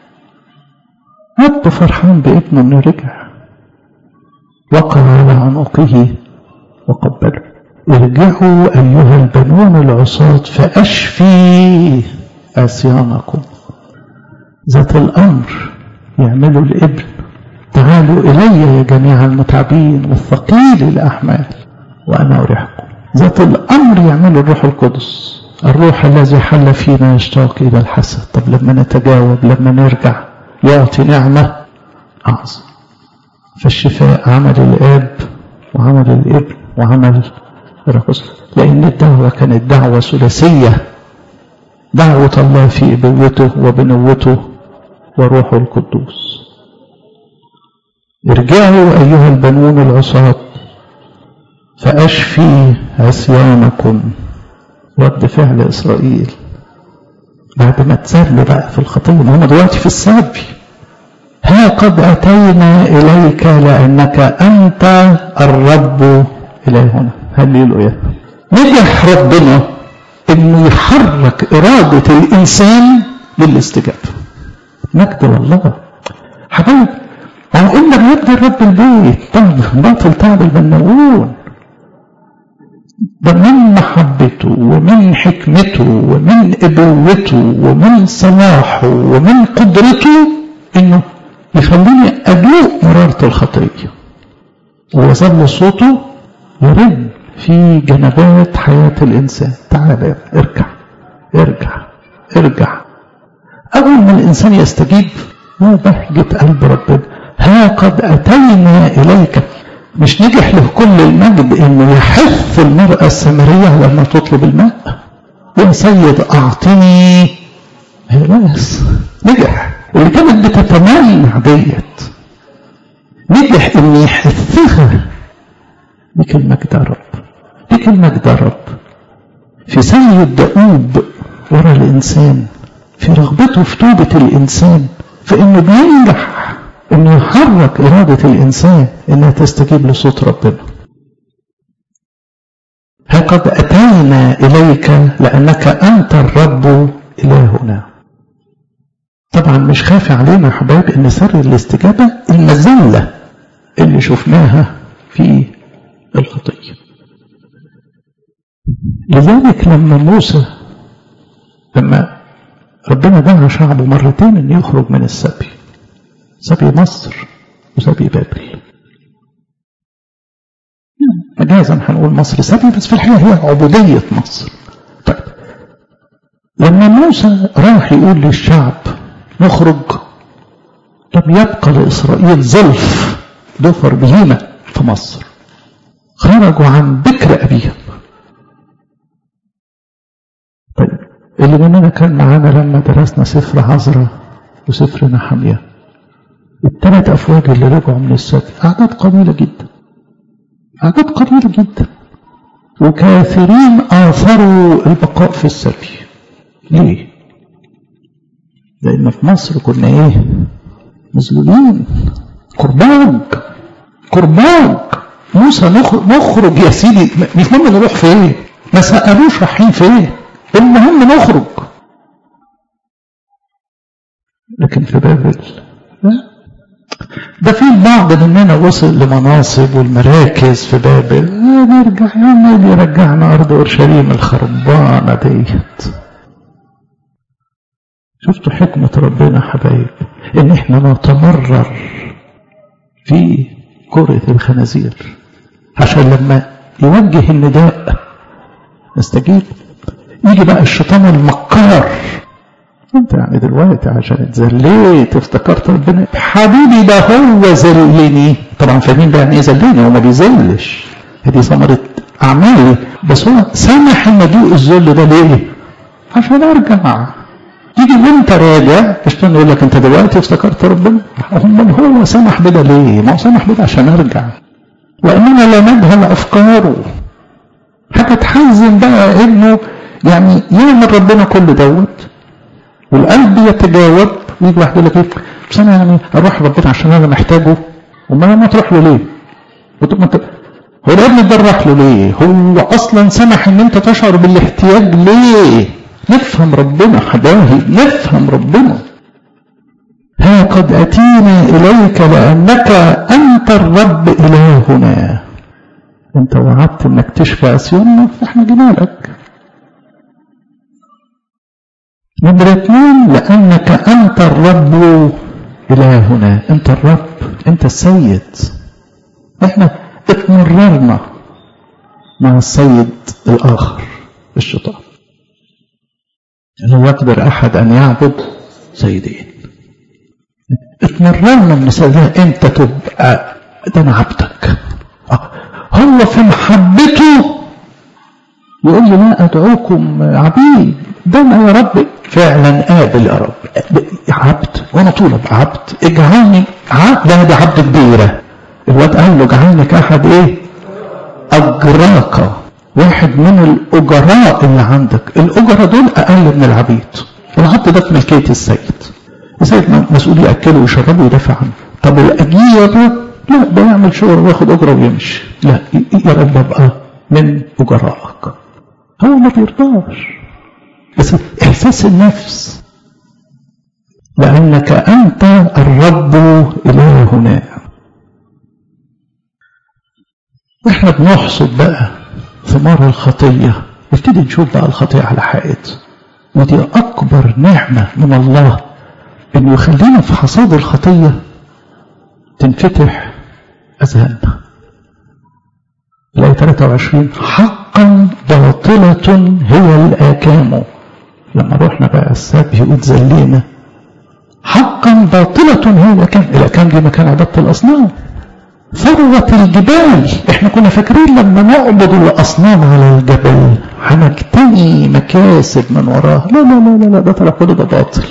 أب فرحان بابنه إنه رجع. وقع على عنقه وقبله. ارجعوا أيها البنون العصاة فأشفي عصيانكم. ذات الأمر يعملوا الابن تعالوا إلي يا جميع المتعبين والثقيل الأحمال وأنا أريحكم. ذات الأمر يعملوا الروح القدس، الروح الذي حل فينا يشتاق إلى الحسن. طب لما نتجاوب، لما نرجع يعطي نعمة أعظم. فالشفاء عمل الآب وعمل الابن وعمل الروح، لأن الدعوة كانت دعوة ثلاثية، دعوة الله في إبوته وبنوته وروحه القدوس. ارجعوا أيها البنون العصاة فأشفي عصيانكم. رد فعل إسرائيل بعد ما تسلوا بقى في الخطية، هم دلوقتي في السبي. ها قد أتينا إليك لأنك أنت الرب إلهنا. هللويا. نجح ربنا إنه يحرك إرادة الإنسان للاستجابة. مجد والله حبايب. قلنا بيبدأ رب البيت باطل تعب البناؤون، ده من محبته ومن حكمته ومن ابوته ومن صلاحه ومن قدرته انه يخليني ادوق مرارة الخطية، ويظل صوته يرن في جنبات حياة الانسان. تعال ارجع ارجع ارجع. اول ما الانسان يستجيب يا بهجة قلب ربنا. ها قد اتينا اليك. مش نجح له كل المجد انه يحث المرأة السامرية على انها تطلب الماء. يا سيد اعطني. بس نجح. اللي كانت بتتمنع ديت نجح ان يحثها. ليك المجد يا رب، ليك المجد يا رب. في سعي الدؤوب ورا الانسان، في رغبته في توبة الانسان، فانه بينجح انه يحرك ارادة الانسان انها تستجيب لصوت ربنا. ها قد اتينا اليك لانك انت الرب الهنا. طبعا مش خافي علينا يا حبايب ان سر الاستجابة المذلة اللي شفناها في الخطية. لذلك لما ربنا دعا شعبه مرتين ان يخرج من السبي، سبي مصر وسبي بابل. مجازا هنقول مصر سبي، بس في الحقيقة هي عبودية مصر. طيب لما موسى راح يقول للشعب نخرج، لم يبقى لإسرائيل ظلف ضفر بهيمة في مصر، خرجوا عن بكر أبيهم. طيب اللي مننا كان معانا لما درسنا سفر عزرا وسفر نحمية، الثلاث أفواج اللي رجعوا من السبي أعداد قليلة جدا، أعداد قليلة جدا، وكثيرين آثروا البقاء في السبي. ليه؟ لأن في مصر كنا إيه؟ مذلولين، كرباج. موسى نخرج يا سيدي، مش مهم نروح فين، ما سألوش رايحين فين، المهم نخرج. لكن في بابل لا، ده في البعض مننا وصل لمناصب والمراكز في بابل، نرجع يا عم يرجعنا أرض أورشليم الخربانة ديت. شفتوا حكمة ربنا حبايب، إن إحنا نتمرر في كرة الخنازير عشان لما يوجه النداء نستجيب. يجي بقى الشيطان المكار، انت يعني دلوقتي عشان اتذليت افتكرت ربنا؟ حبيبي ده هو ذلني. طبعا فاهمين بقى يعني ايه ذلني؟ هو ما بيذلش، هذه ثمرة اعمالي، بس هو سمح ان ادوق الذل ده ليه؟ عشان ارجع. يجي وانت راجع الشيطان يقول لك انت دلوقتي افتكرت ربنا؟ هو سمح بده ليه؟ ما هو سمح بده عشان ارجع، واننا لا نجهل افكاره. حاجه تحزن بقى انه يعني يعمل ربنا كل دوت والقلب يتجاوب، ويجي واحد يقول لك ايه؟ بس انا يعني اروح ربنا عشان انا محتاجه. وما ما تروح له ليه؟ هو الابن ده راح له ليه؟ هو اصلا سمح ان انت تشعر بالاحتياج ليه؟ نفهم ربنا حبايبي، نفهم ربنا. ها قد اتينا اليك لانك انت الرب الهنا. انت وعدت انك تشفى اسيرنا فاحنا جينا لك. نمرة 2 لأنك أنت الرب إلهنا. أنت الرب، أنت السيد. إحنا اتمررنا مع السيد الآخر الشيطان. لا يقدر أحد أن يعبد سيدين. اتمررنا من سيدنا. أنت تبقى ده أنا عبدك. هو في محبته يقول لي لا أدعوكم عبيد، ده أنا يا رب فعلا قابل يا رب عبد، وانا طول ابقى عبد. اجعلني عبد، ده عبد كبيره. الواد قال له اجعلني كاحد ايه؟ اجراك، واحد من الاجراء اللي عندك. الاجراء دول اقل من العبيد. العبد ده في ملكيه السيد. السيد مسؤول ياكله ويشربه ويدافع عنه. طب الاجير لا، ده يعمل شغل وياخد اجره ويمشي. لا يا رب ابقى من اجرائك. هو ما بيرضاش، بس إحساس النفس. لأنك أنت الرب إلهنا. إحنا بنحصد بقى ثمار الخطية، نبتدي نشوف بقى الخطية على حقيقتها. ودي أكبر نعمة من الله، إنه يخلينا في حصاد الخطية تنفتح أذهاننا. الآية 23 حقا باطلة هي الآكام. لما روحنا بقى السبي واتذلينا، حقا باطلة هي الأكام. الأكام دي مكان عبادة الأصنام، ثروة الجبال. احنا كنا فاكرين لما نعبد الأصنام على الجبل هنجتني مكاسب من وراها. لا لا لا لا، ده طلع كله ده باطل.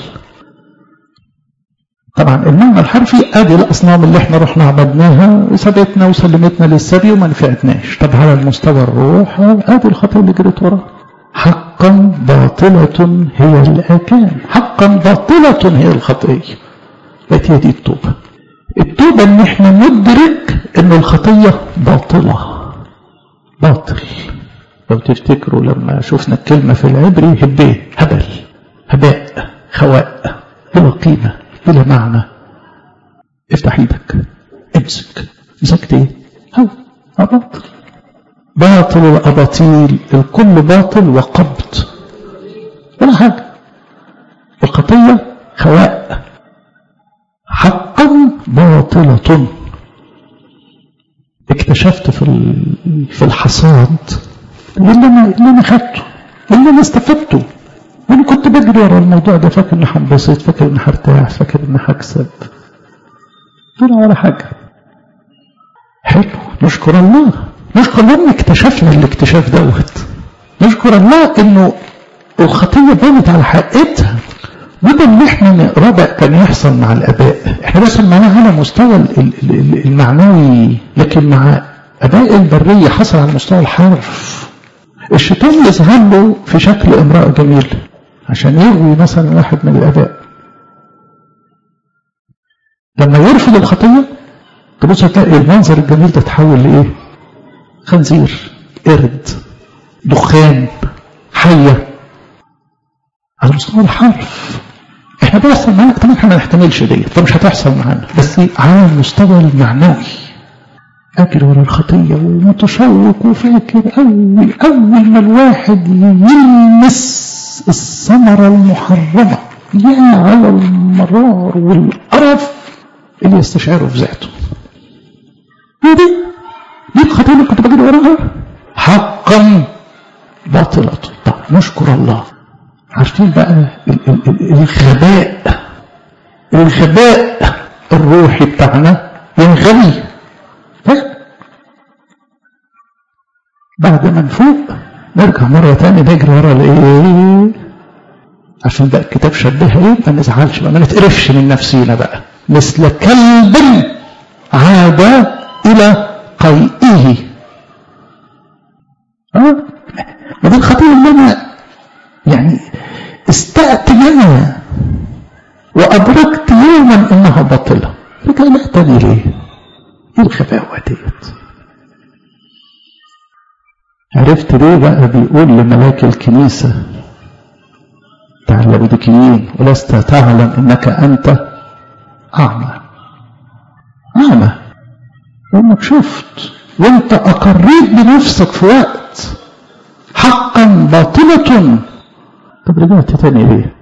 طبعا المعنى الحرفي ادي الأصنام اللي احنا رحنا عبدناها وسبتنا وسلمتنا للسبي وما نفعتناش. طب على المستوى الروح ادي الخطية اللي جريت وراها. حقا باطلة هي الآكام، حقا باطلة هي الخطية. بقت هي دي التوبة. التوبة ان احنا ندرك ان الخطية باطلة. باطل. لو تفتكروا لما شفنا الكلمة في العبري هبه، هبل، هباء، خواء، بلا قيمة، بلا معنى. افتح ايدك، امسك. مسكت ايه؟ هو باطل. باطل الأباطيل، الكل باطل وقبض ولا حاجة. الخطية خواء. حقا باطلة. اكتشفت في الحصاد اللي انا خدته، اللي انا استفدته. وانا كنت بجري ورا الموضوع ده فاكر اني هنبسط، فاكر اني هرتاح، فاكر اني هكسب. طلع ولا حاجة. حلو، نشكر الله. نشكر الله ان اكتشفنا الاكتشاف دوت. نشكر الله انه الخطية بانت على حقيقتها. وده اللي احنا نقراه بقى كان يحصل مع الاباء. احنا بس معناها على مستوى المعنوي، لكن مع اباء البرية حصل على مستوى الحرف. الشيطان يظهر له في شكل امرأة جميلة عشان يغوي مثلا واحد من الاباء. لما يرفض الخطية تبص تلاقي المنظر الجميل ده تحول لايه؟ خنزير، قرد، دخان، حية. على مستوى الحرف احنا بيحصل معانا طبعا احنا ما نحتملش ديت، فمش هتحصل معانا، بس على المستوى المعنوي اجري ورا الخطيه ومتشوق وفاكر اول ما الواحد يلمس الثمره المحرمه يا على المرار والقرف اللي يستشعره في ذاته. دي الخطيه اللي كنت بجري وراها حقا باطلة. طب نشكر الله. عارفين بقى الغباء الروحي بتاعنا ينغني بعد ما نفوق نرجع مرة تاني نجري ورا الايه، عشان بقى الكتاب شبهها ايه، ما نزعلش بقى، ما نتقرفش من نفسينا بقى، مثل كلب عاد الى قيئه. ما دي الخطيئة اللي انا يعني استأت منها وأدركت يوما إنها باطلة، رجعتني ليه؟ إيه الخفاوة ديت؟ عرفت ليه بقى بيقول لملاك الكنيسة بتاع اللوديكيين ولست تعلم إنك أنت أعمى. وإنك شفت وإنت أقريت بنفسك في وقت حقا باطلة. طب رجعت تاني ليه؟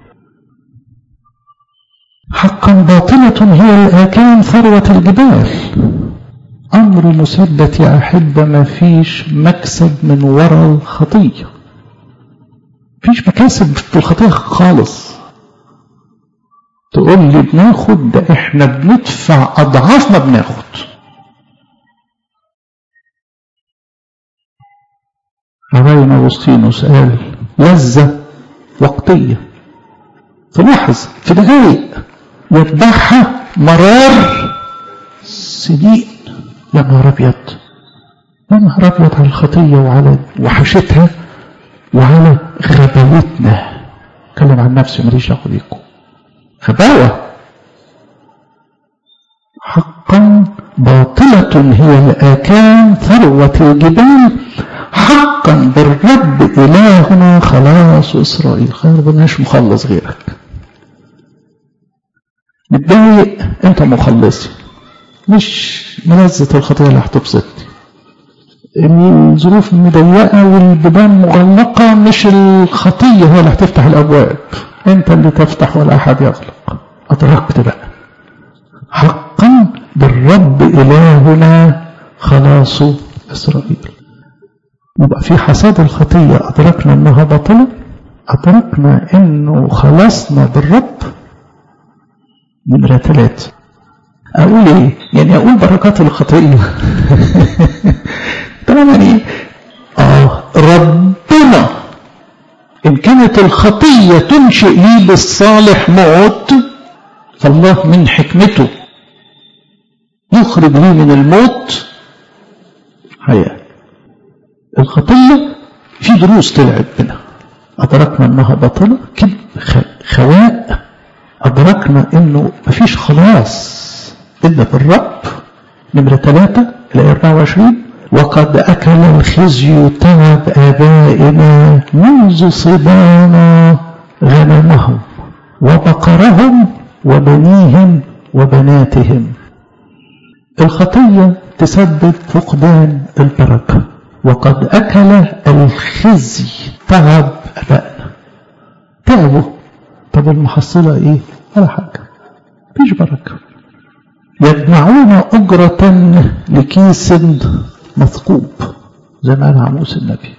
حقا باطلة هي الآكام ثروة الجبال. أمر مثبت يا أحبة، ما فيش مكسب من وراء الخطية، فيش مكاسب في الخطية خالص. تقول لي بناخد، ده احنا بندفع أضعاف ما بناخد. عباين أغسطينوس قال لذة وقتية، تلاحظ في دقائق يتبعها مرار سنين. يا نهار أبيض، يا نهار أبيض على الخطية وعلى وحشتها وعلى غباوتنا. أتكلم عن نفسي ماليش دعوة بيكم. غباوة حقا باطلة هي الآكام ثروة الجبال، حقا بالرب إلهنا خلاص إسرائيل. خير بناش مخلص غيرك. متضايق أنت مخلصي، مش ملذة الخطية اللي هتبسطني. الظروف مضيقة والبيبان مغلقة، مش الخطية هي اللي هتفتح الأبواب، أنت اللي تفتح ولا أحد يغلق. أدركت بقى حقا بالرب إلهنا خلاص إسرائيل. يبقى في حساد الخطية أدركنا أنها باطلة، أدركنا أنه خلصنا بالرب. نمرة 3 أقول إيه؟ يعني أقول بركات الخطية طبعا يعني ربنا إن كانت الخطية تنشئ لي بالصالح موت، فالله من حكمته يخرج لي من الموت حياة. الخطية في دروس طلعت منها، أدركنا أنها باطلة، كذب، خواء. أدركنا أنه مفيش خلاص إلا بالرب. نمرة 3 الآية 24 وقد أكل الخزي تعب آبائنا منذ صبانا غنمهم وبقرهم وبنيهم وبناتهم. الخطية تسبب فقدان البركة. وقد أكل الخزي تعب آبائنا. تعبوا، طب المحصلة إيه؟ ولا حاجة، مفيش بركة. يجمعون أجرة لكيس مثقوب، زي ما قال عموس النبي،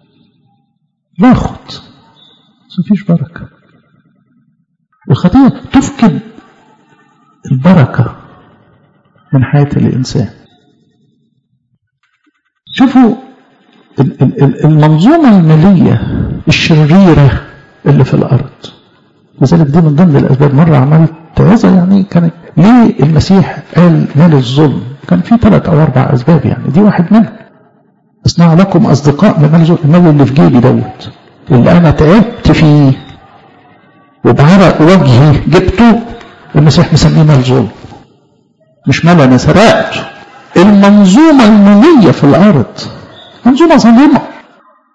باخد بس مفيش بركة. الخطية تفقد البركة من حياة الإنسان. شوفوا المنظومة المالية الشريرة اللي في الأرض، لذلك دي من ضمن الأسباب. مرة عملت عظة يعني كانت ليه المسيح قال مال الظلم، كان في 3 أو 4 أسباب، يعني دي واحد منهم. اصنعوا لكم أصدقاء من المال اللي في جيبي دوت، اللي أنا تعبت فيه وبعرق وجهي جبته، المسيح مسميه مال ظلم، مش مال أنا سرقته. المنظومة المالية في الأرض منظومة ظالمة.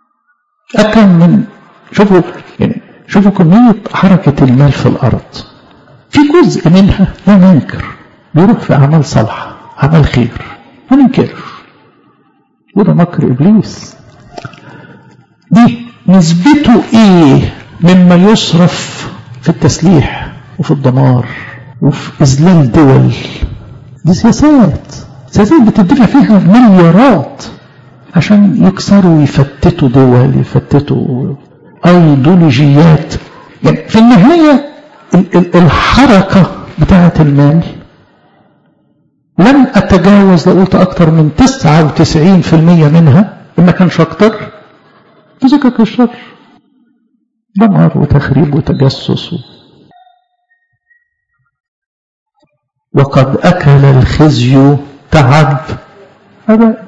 أكم من شوفوا كمية حركة المال في الأرض، في جزء منها لا ننكر، بيروح في أعمال صالحة، أعمال خير، ما ننكرش، وده مكر إبليس. دي نسبته إيه مما يصرف في التسليح وفي الدمار وفي إذلال دول؟ دي سياسات بتدفع فيها مليارات عشان يكسروا ويفتتوا دول، يفتتوا أيديولوجيات. يعني في النهاية الحركة بتاعة المال لم أتجاوز، لو قلت أكتر من 99% منها إما كانش أكتر في سكك الشر، دمار وتخريب وتجسس. وقد أكل الخزي تعب أبائي.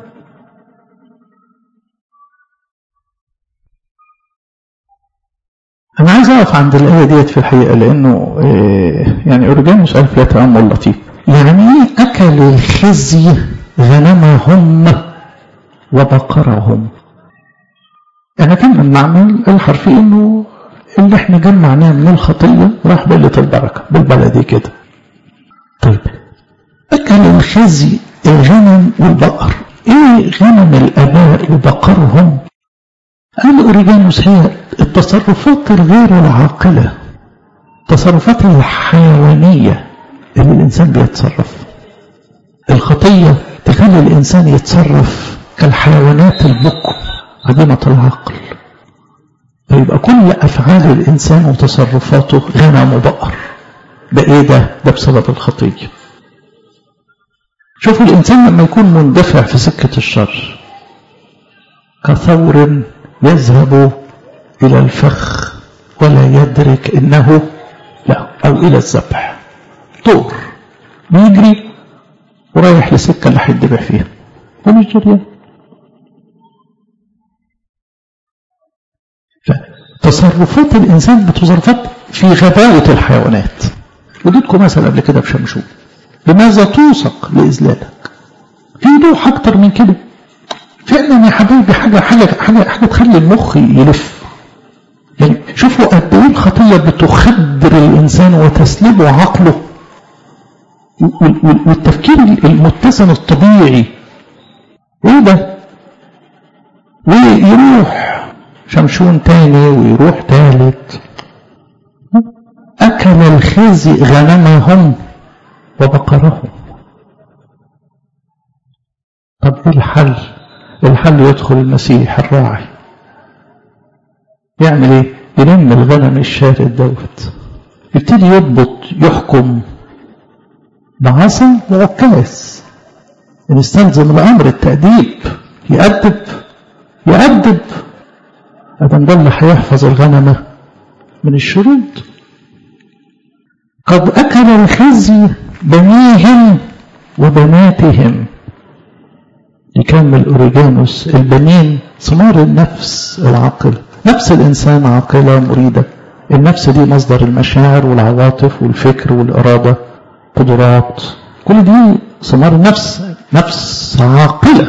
أنا عايز أقف عند الآية ديت في الحقيقة، لأنه يعني أوريجانوس قال فيها تأمل لطيف. يعني إيه أكل الخزي غنمهم وبقرهم؟ أنا كان المعنى الحرفي إنه اللي إحنا جمعناه من الخطية راح بقلة البركة بالبلدي كده. طيب أكل الخزي الغنم والبقر، إيه غنم الآباء وبقرهم؟ قال أوريجانوس هي التصرفات الغير العاقلة، التصرفات الحيوانية اللي الإنسان بيتصرف. الخطية تخلي الإنسان يتصرف كالحيوانات البكم عديمة العقل، فيبقى كل أفعال الإنسان وتصرفاته غنم وبقر. بإيه ده بسبب الخطية. شوفوا الإنسان لما يكون مندفع في سكة الشر كثور يذهب إلى الفخ ولا يدرك إنه لا، أو إلى الذبح، طور بيجري ورايح لسكة اللي هيدبح فيها ومش جريان. فتصرفات الإنسان بتصرفات في غباوة الحيوانات. وديتكم مثلا قبل كده بشمشون، لماذا توثق لإذلالك؟ في وضوح أكتر من كده فعلا يا حبيبي، حاجة تخلي المخ يلف. يعني شوفوا قد ايه الخطية بتخدر الإنسان وتسلبه عقله والتفكير المتزن الطبيعي. ايه ده؟ ويروح شمشون تاني ويروح تالت. أكل الخزي غنمهم وبقرهم. طب ايه الحل؟ الحل يدخل المسيح الراعي يعمل ايه؟ يلم الغنم الشارد دوت، يبتدي يضبط، يحكم بعصا وعكاز، يستلزم الامر التأديب، يأدب. ادم ده اللي هيحفظ الغنمة من الشرود. قد اكل الخزي بنيهم وبناتهم. يكمل أوريجانوس، البنين ثمار النفس العاقلة. نفس الإنسان عاقلة مريدة، النفس دي مصدر المشاعر والعواطف والفكر والإرادة، قدرات، كل دي ثمار النفس، نفس عاقلة.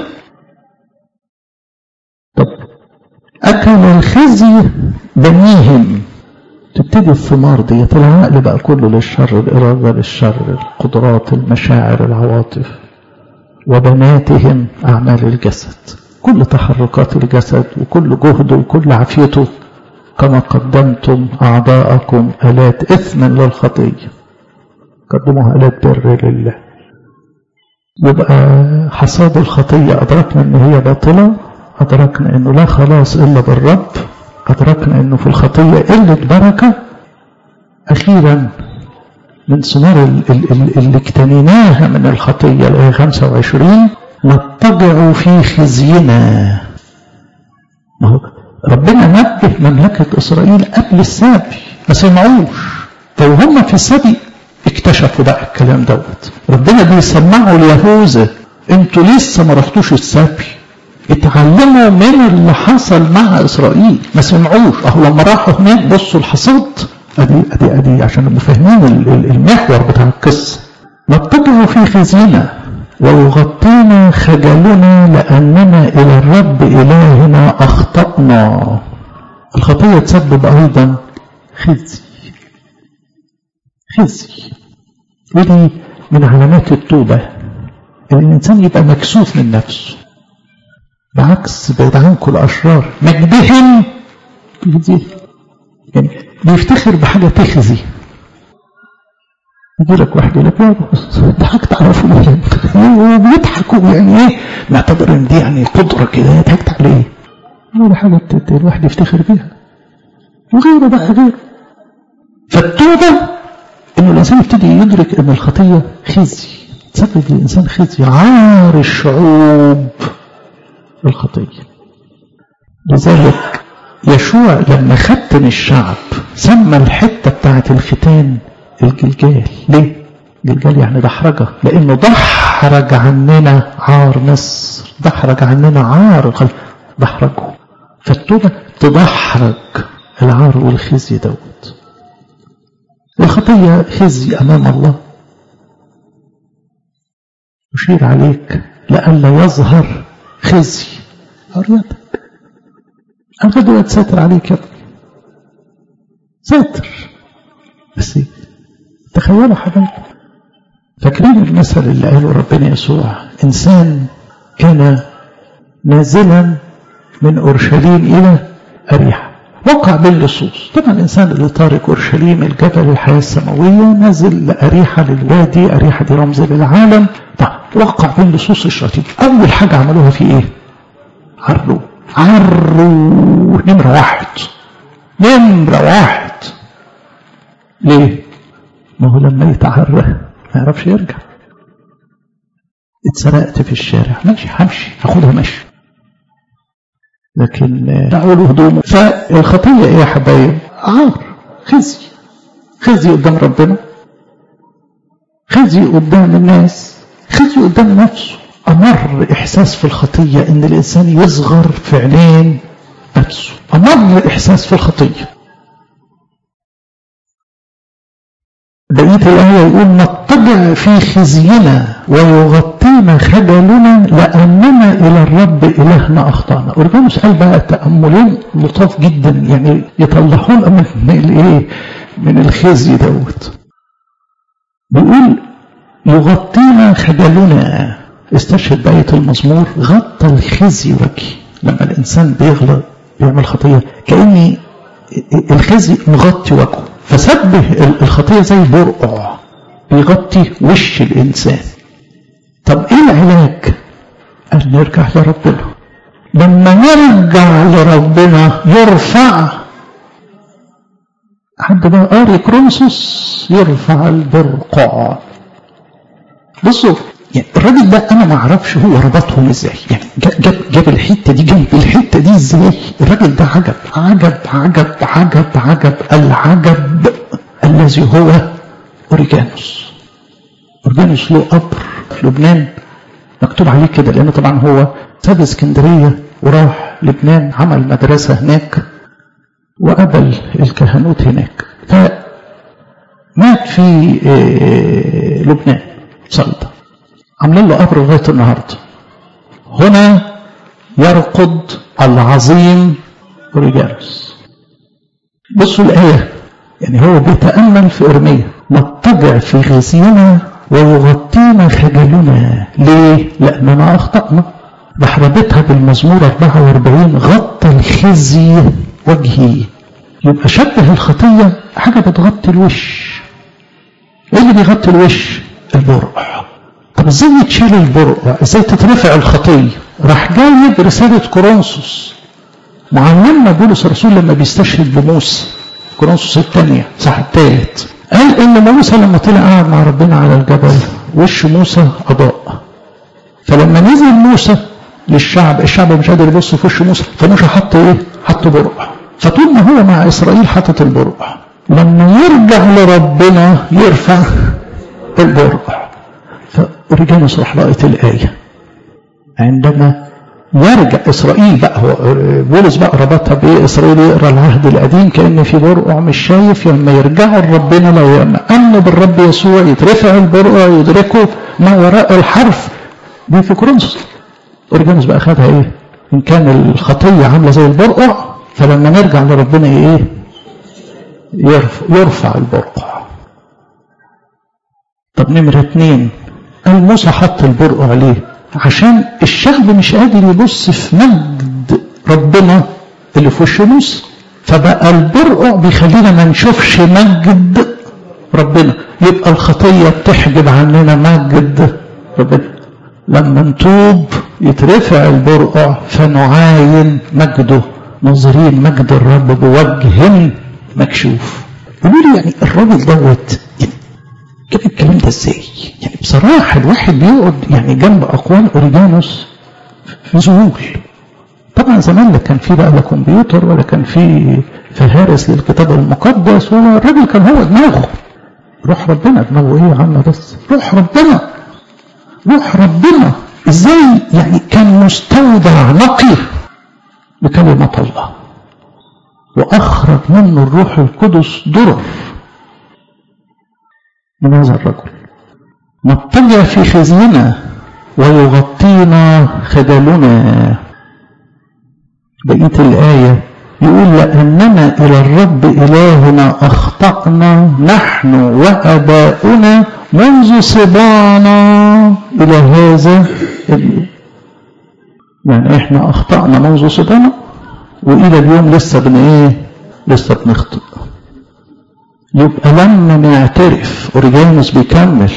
طب أكل الخزي بنيهم، تبتدي الثمار دي، العقل بقى كله للشر، الإرادة للشر، القدرات، المشاعر، العواطف. وبناتهم أعمال الجسد، كل تحركات الجسد وكل جهده وكل عافيته. كما قدمتم أعضاءكم آلات إثم للخطية قدموها آلات بر لله. يبقى حصاد الخطية أدركنا أنه هي باطلة، أدركنا أنه لا خلاص إلا بالرب، أدركنا أنه في الخطية قلة بركة. أخيرا من ثمار اللي اجتنيناها من الخطية الآية 25، نضطجع في خزينا. ما هو ربنا نبه مملكة إسرائيل قبل السبي ما سمعوش، فهم في السبي اكتشفوا بقى الكلام دوت. ربنا بيسمعوا اليهوذا انتوا لسه ما رحتوش السبي، اتعلموا من اللي حصل مع إسرائيل، ما سمعوش. اهو لما راحوا هناك بصوا الحصاد. ادي عشان نبقوا فاهمين المحور بتاع القصه. نضطجع في خزينا ويغطينا خجلنا لاننا الى الرب الهنا اخطانا. الخطيه تسبب ايضا خزي. خزي. ودي من علامات التوبة، ان الانسان يبقى مكسوف من نفسه، بعكس بعيد عنكم الاشرار مجدهم بيخزيه، يعني بيفتخر بحاجة تخزي. يجي لك واحد يقول لك يا ضحكت على فلان وبيضحكوا، يعني ايه نعتبر ان دي يعني قدرة كده، ضحكت عليه. دي حاجة الواحد يفتخر بيها، وغيره بقى غيره. فالتوبة انه الانسان يبتدي يدرك ان الخطية خزي، تسبب الانسان خزي، عار الشعوب الخطية. لذلك يشوع لما ختن الشعب سمى الحتة بتاعت الختان الجلجال. ليه؟ جلجال يعني دحرجة، لانه دحرج عننا عار مصر، دحرج عننا عار الخلق، دحرجه. فالتوبة تدحرج العار والخزي دوت. الخطية خزي امام الله. أشير عليك لئلا يظهر خزي عريتك. أنا دلوقتي ساتر عليك يا ابني، ساتر. بس تخيلوا حبايبي، فاكرين المثل اللي قاله ربنا يسوع؟ إنسان كان نازلا من أورشليم إلى أريحة، وقع باللصوص. طبعا الإنسان اللي طارق أورشليم الجبل الحياة السماوية نازل لأريحة للوادي، أريحة دي رمز للعالم. طبعا وقع باللصوص الشياطين. أول حاجة عملوها في إيه؟ عروا نمرة واحد. ليه؟ ما هو لما يتعرى ما يعرفش يرجع. اتسرقت في الشارع، ماشي همشي هاخدها ماشي، لكن دعوا له هدومه. فالخطية ايه يا حبايب؟ عار، خزي قدام ربنا، خزي قدام الناس، خزي قدام نفسه. أمر إحساس في الخطية إن الإنسان يصغر في عينين نفسه، أمر إحساس في الخطية. بقية الآية يقول نضطجع في خزينا ويغطينا خجلنا لأننا إلى الرب إلهنا أخطأنا. أورجانوس قال بقى تأملين لطاف جدا، يعني يطلعون من الخزي دوت. بيقول يغطينا خجلنا. استشهد بآية المزمور غطى الخزي وجهي. لما الإنسان بيغلط بيعمل خطية كأني الخزي مغطي وجهه، فسبه الخطية زي برقع بيغطي وش الإنسان. طب إيه العلاج؟ قال نرجع لربنا. لما نرجع لربنا يرفع. حد بقى قاري كرونسوس يرفع البرقع. بصوا يعني الراجل ده انا ما اعرفش هو ربطهم ازاي، يعني جاب الحته دي جنب الحته دي ازاي. الراجل ده عجب العجب الذي هو أوريجانوس له قبر في لبنان مكتوب عليه كده، لأنه طبعا هو ساب اسكندرية وراح لبنان، عمل مدرسة هناك وقبل الكهنوت هناك، فمات في لبنان صلدة. عاملين له قبر لغاية النهاردة. هنا يرقد العظيم أوريجانوس. بصوا الآية، يعني هو بيتأمل في إرميا نضطجع في خزينا ويغطينا خجلنا. ليه؟ لأننا أخطأنا. راح رابطها بالمزمور 44 غطى الخزي وجهي. يبقى شبه الخطية حاجة بتغطي الوش. ايه اللي بيغطي الوش؟ البرقع. طب ازاي يتشال البرقع؟ ازاي تترفع الخطية؟ راح جايب رسالة كورنثوس. معلمنا بولس الرسول لما بيستشهد بموسى، كورنثوس الثانية صح الثالث، قال ان موسى لما طلع قاعد مع ربنا على الجبل وش موسى اضاء. فلما نزل موسى للشعب، الشعب مش قادر يبص في وش موسى، فموسى حط ايه؟ حط برقع. فطول ما هو مع اسرائيل حطت البرقع، لما يرجع لربنا يرفع البرقع. فأوريجانوس راح لقيت الآية عندما يرجع إسرائيل بقى، هو بولس بقى ربطها بإيه؟ إسرائيل يقرأ العهد القديم كأن في برقع مش شايف، لما يرجعوا لربنا لو يأمنوا بالرب يسوع يترفع البرقع يدركوا ما وراء الحرف. دي في كورنثوس. أوريجانوس بقى خدها إيه؟ إن كان الخطية عاملة زي البرقع، فلما نرجع لربنا إيه؟ يرفع البرقع. طب نمرة 2، قال موسى حط البرقع عليه عشان الشعب مش قادر يبص في مجد ربنا اللي في وش موسى، فبقى البرقع بيخلينا ما نشوفش مجد ربنا، يبقى الخطية بتحجب عننا مجد ربنا. لما نتوب يترفع البرقع فنعاين مجده، ناظرين مجد الرب بوجه مكشوف. يقولوا لي يعني الراجل دوت كده الكلام ده ازاي؟ يعني بصراحة الواحد بيقعد يعني جنب أقوال أوريجانوس في ذهول. طبعا زمان لا كان في بقى لا كمبيوتر ولا كان في فهارس للكتاب المقدس، والراجل كان هو دماغه روح ربنا. دماغه ايه يا عم بس؟ روح ربنا، روح ربنا. ازاي يعني كان مستودع نقي بكلمة الله وأخرج منه الروح القدس درر من هذا الرجل. نضطجع في خزينا ويغطينا خجلنا. بقية الآية يقول لأننا إلى الرب إلهنا أخطأنا نحن وأباؤنا منذ صبانا إلى هذا اليوم. يعني إحنا أخطأنا منذ صبانا وإلى اليوم لسه بنخطئ. يبقى لما نعترف، أوريجانوس بيكمل،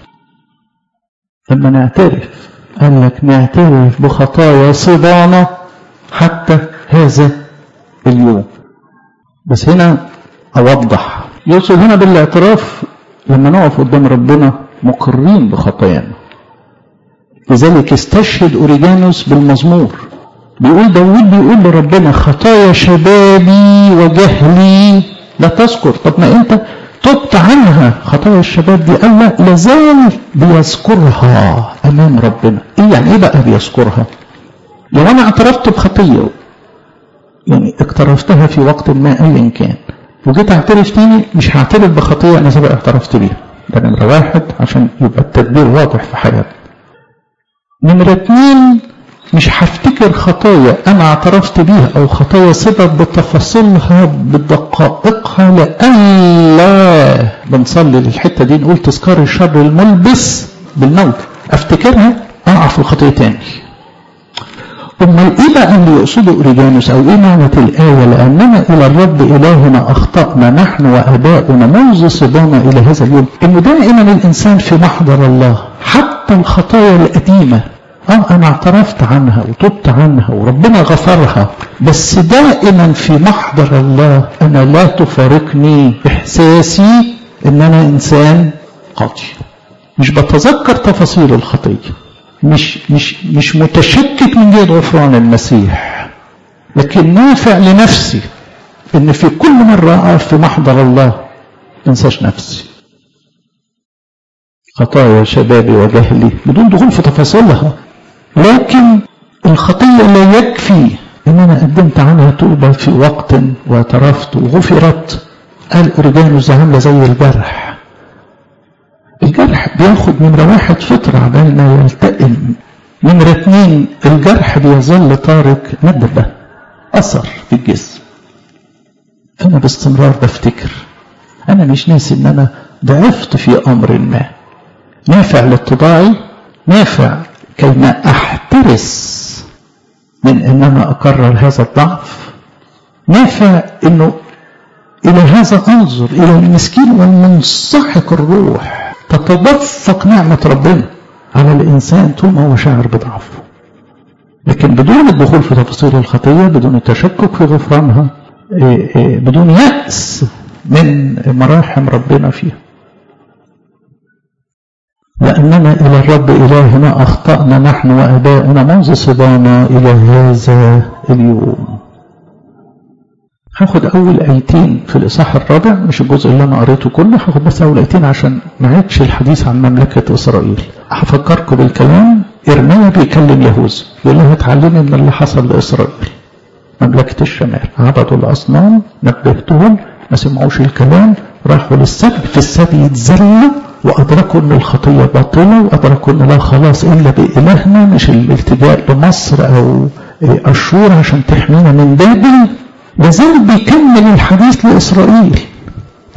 لما نعترف قال لك نعترف بخطايا صبانا حتى هذا اليوم. بس هنا أوضح، يقصد هنا بالاعتراف لما نقف قدام ربنا مقرين بخطايانا. لذلك استشهد أوريجانوس بالمزمور، بيقول داود بيقول لربنا خطايا شبابي وجهلي لا تذكر. طب ما انت تبت عنها خطايا الشباب دي، قال لا لازال بيذكرها امام ربنا. ايه يعني ايه بقى بيذكرها؟ لو انا اعترفت بخطيه يعني اقترفتها في وقت ما ايا كان وجيت اعترف تاني، مش هعترف بخطيه انا سبق اعترفت بيها. ده نمره 1 عشان يبقى التدبير واضح في حياتنا. نمره 2 مش هفتكر خطايا انا اعترفت بيها او خطايا سبب بتفاصيلها بدقائقها، لألا بنصلي للحته دي نقول تذكار الشر الملبس بالموت، افتكرها اقع في الخطيه تاني. امال ايه بقى اللي يقصده أوريجانوس او ايه معنى الايه لاننا الى الرب الهنا اخطانا نحن واباؤنا منذ صبانا الى هذا اليوم؟ انه دائما الانسان في محضر الله حتى الخطايا القديمه أنا اعترفت عنها وتبت عنها وربنا غفرها، بس دائما في محضر الله أنا لا تفارقني إحساسي إن أنا إنسان خاطئ. مش بتذكر تفاصيل الخطية، مش متشكك من جهة غفران المسيح، لكن نافع لنفسي إن في كل مرة أقف في محضر الله انساش نفسي. خطايا شبابي وجهلي بدون دخول في تفاصيلها، لكن الخطية لا يكفي ان انا قدمت عنها توبة في وقت واعترفت وغفرت. قال أوريجانوس عاملة زي الجرح. الجرح بياخد نمرة 1 فترة عبال ما يلتئم. نمرة 2 الجرح بيظل تارك ندبة أثر في الجسم. فأنا باستمرار بفتكر، أنا مش ناسي إن أنا ضعفت في أمر ما. نافع لاتضاعي، نافع كيما أحترس من إن أنا أكرر هذا الضعف، نافع إنه إلى هذا أنظر إلى المسكين والمنسحق الروح تتدفق نعمة ربنا على الإنسان طول ما هو شاعر بضعفه، لكن بدون الدخول في تفاصيل الخطية، بدون التشكك في غفرانها، بدون يأس من مراحم ربنا فيها. لأننا إلى الرب إلهنا أخطأنا نحن وأباؤنا منذ صبانا إلى هذا اليوم. هاخد أول آيتين في الإصحاح الرابع، مش الجزء اللي أنا قريته كله، هاخد بس أول آيتين عشان ما عادش الحديث عن مملكة إسرائيل. هفكركم بالكلام. إرميا بيكلم يهوذا يقول له اتعلمي من اللي حصل لإسرائيل. مملكة الشمال عبدوا الأصنام، نبهتهم ما سمعوش الكلام، راحوا للسبي، في السبي يتذلوا وأدركوا أن الخطية باطلة، وأدركوا أن لا خلاص إلا بإلهنا، مش الالتجاء لمصر أو أشور عشان تحمينا من بابل. لذلك بيكمل الحديث لإسرائيل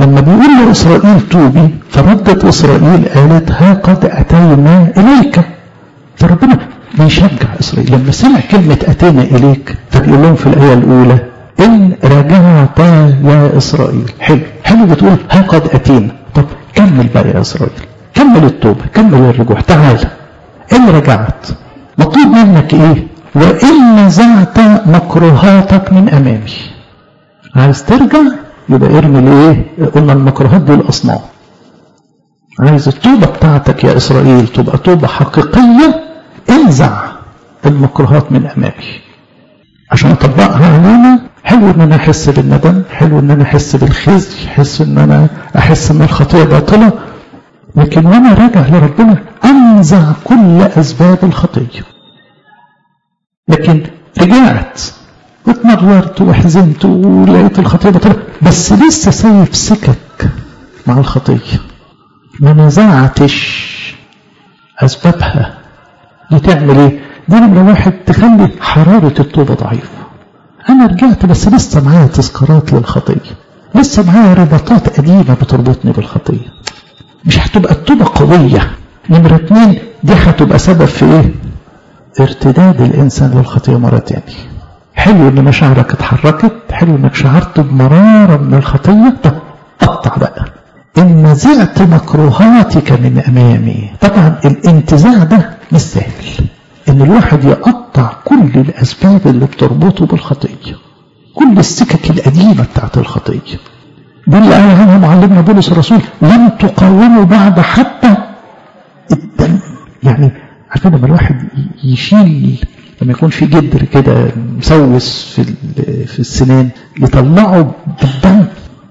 لما بيقول لإسرائيل توبي فردت إسرائيل قالت ها قد أتينا إليك. فربنا بيشجع إسرائيل لما سمع كلمة أتينا إليك فبيقول لهم في الآية الأولى إن رجعت يا إسرائيل. حلو بتقول ها قد أتينا. طب كمل بقى يا إسرائيل، كمل التوبة، كمل الرجوع، تعال. إن رجعت مطلوب منك إيه؟ وإن نزعت مكروهاتك من أمامي. عايز ترجع يبقى ارمي لإيه؟ قلنا المكروهات دي الأصنام. عايز التوبة بتاعتك يا إسرائيل تبقى توبة حقيقية، انزع المكروهات من أمامي عشان أطبقها علينا. حلو ان انا احس بالندم، حلو ان انا احس بالخزي، احس ان الخطيئة باطلة، لكن وانا راجع لربنا انزع كل اسباب الخطية. لكن رجعت واتمررت وحزنت ولقيت الخطيئة باطلة بس لسه سايب سكك مع الخطية، ما نزعتش اسبابها. دي تعمل ايه؟ دي نمرة واحد تخلي حرارة التوبة ضعيفة. أنا رجعت بس لسه معايا تذكارات للخطية، لسه معايا رباطات قديمة بتربطني بالخطية، مش هتبقى التوبة قوية. نمرة 2 دي هتبقى سبب في إيه؟ ارتداد الإنسان للخطية مرة تاني. حلو إن مشاعرك اتحركت، حلو إنك شعرت بمرارة من الخطية، طب قطع بقى. إن نزعت مكروهاتك من أمامي. طبعا الانتزاع ده مش سهل، إن الواحد يقطع كل الأسباب اللي بتربطه بالخطية، كل السكك القديمة بتاعت الخطية. دي اللي قال عنها معلمنا بولس الرسول لم تقاوموا بعد حتى الدم. يعني عارفين لما الواحد يشيل، لما يكون في جدر كده مسوس في السنان يطلعه بالدم،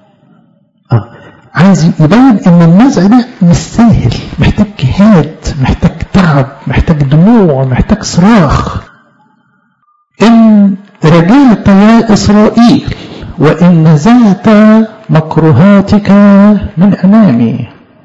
عايز يبين ان النزع ده مش سهل، محتاج جهاد، محتاج تعب، محتاج دموع، محتاج صراخ. ان رجعت يا اسرائيل وان نزعت مكروهاتك من امامي.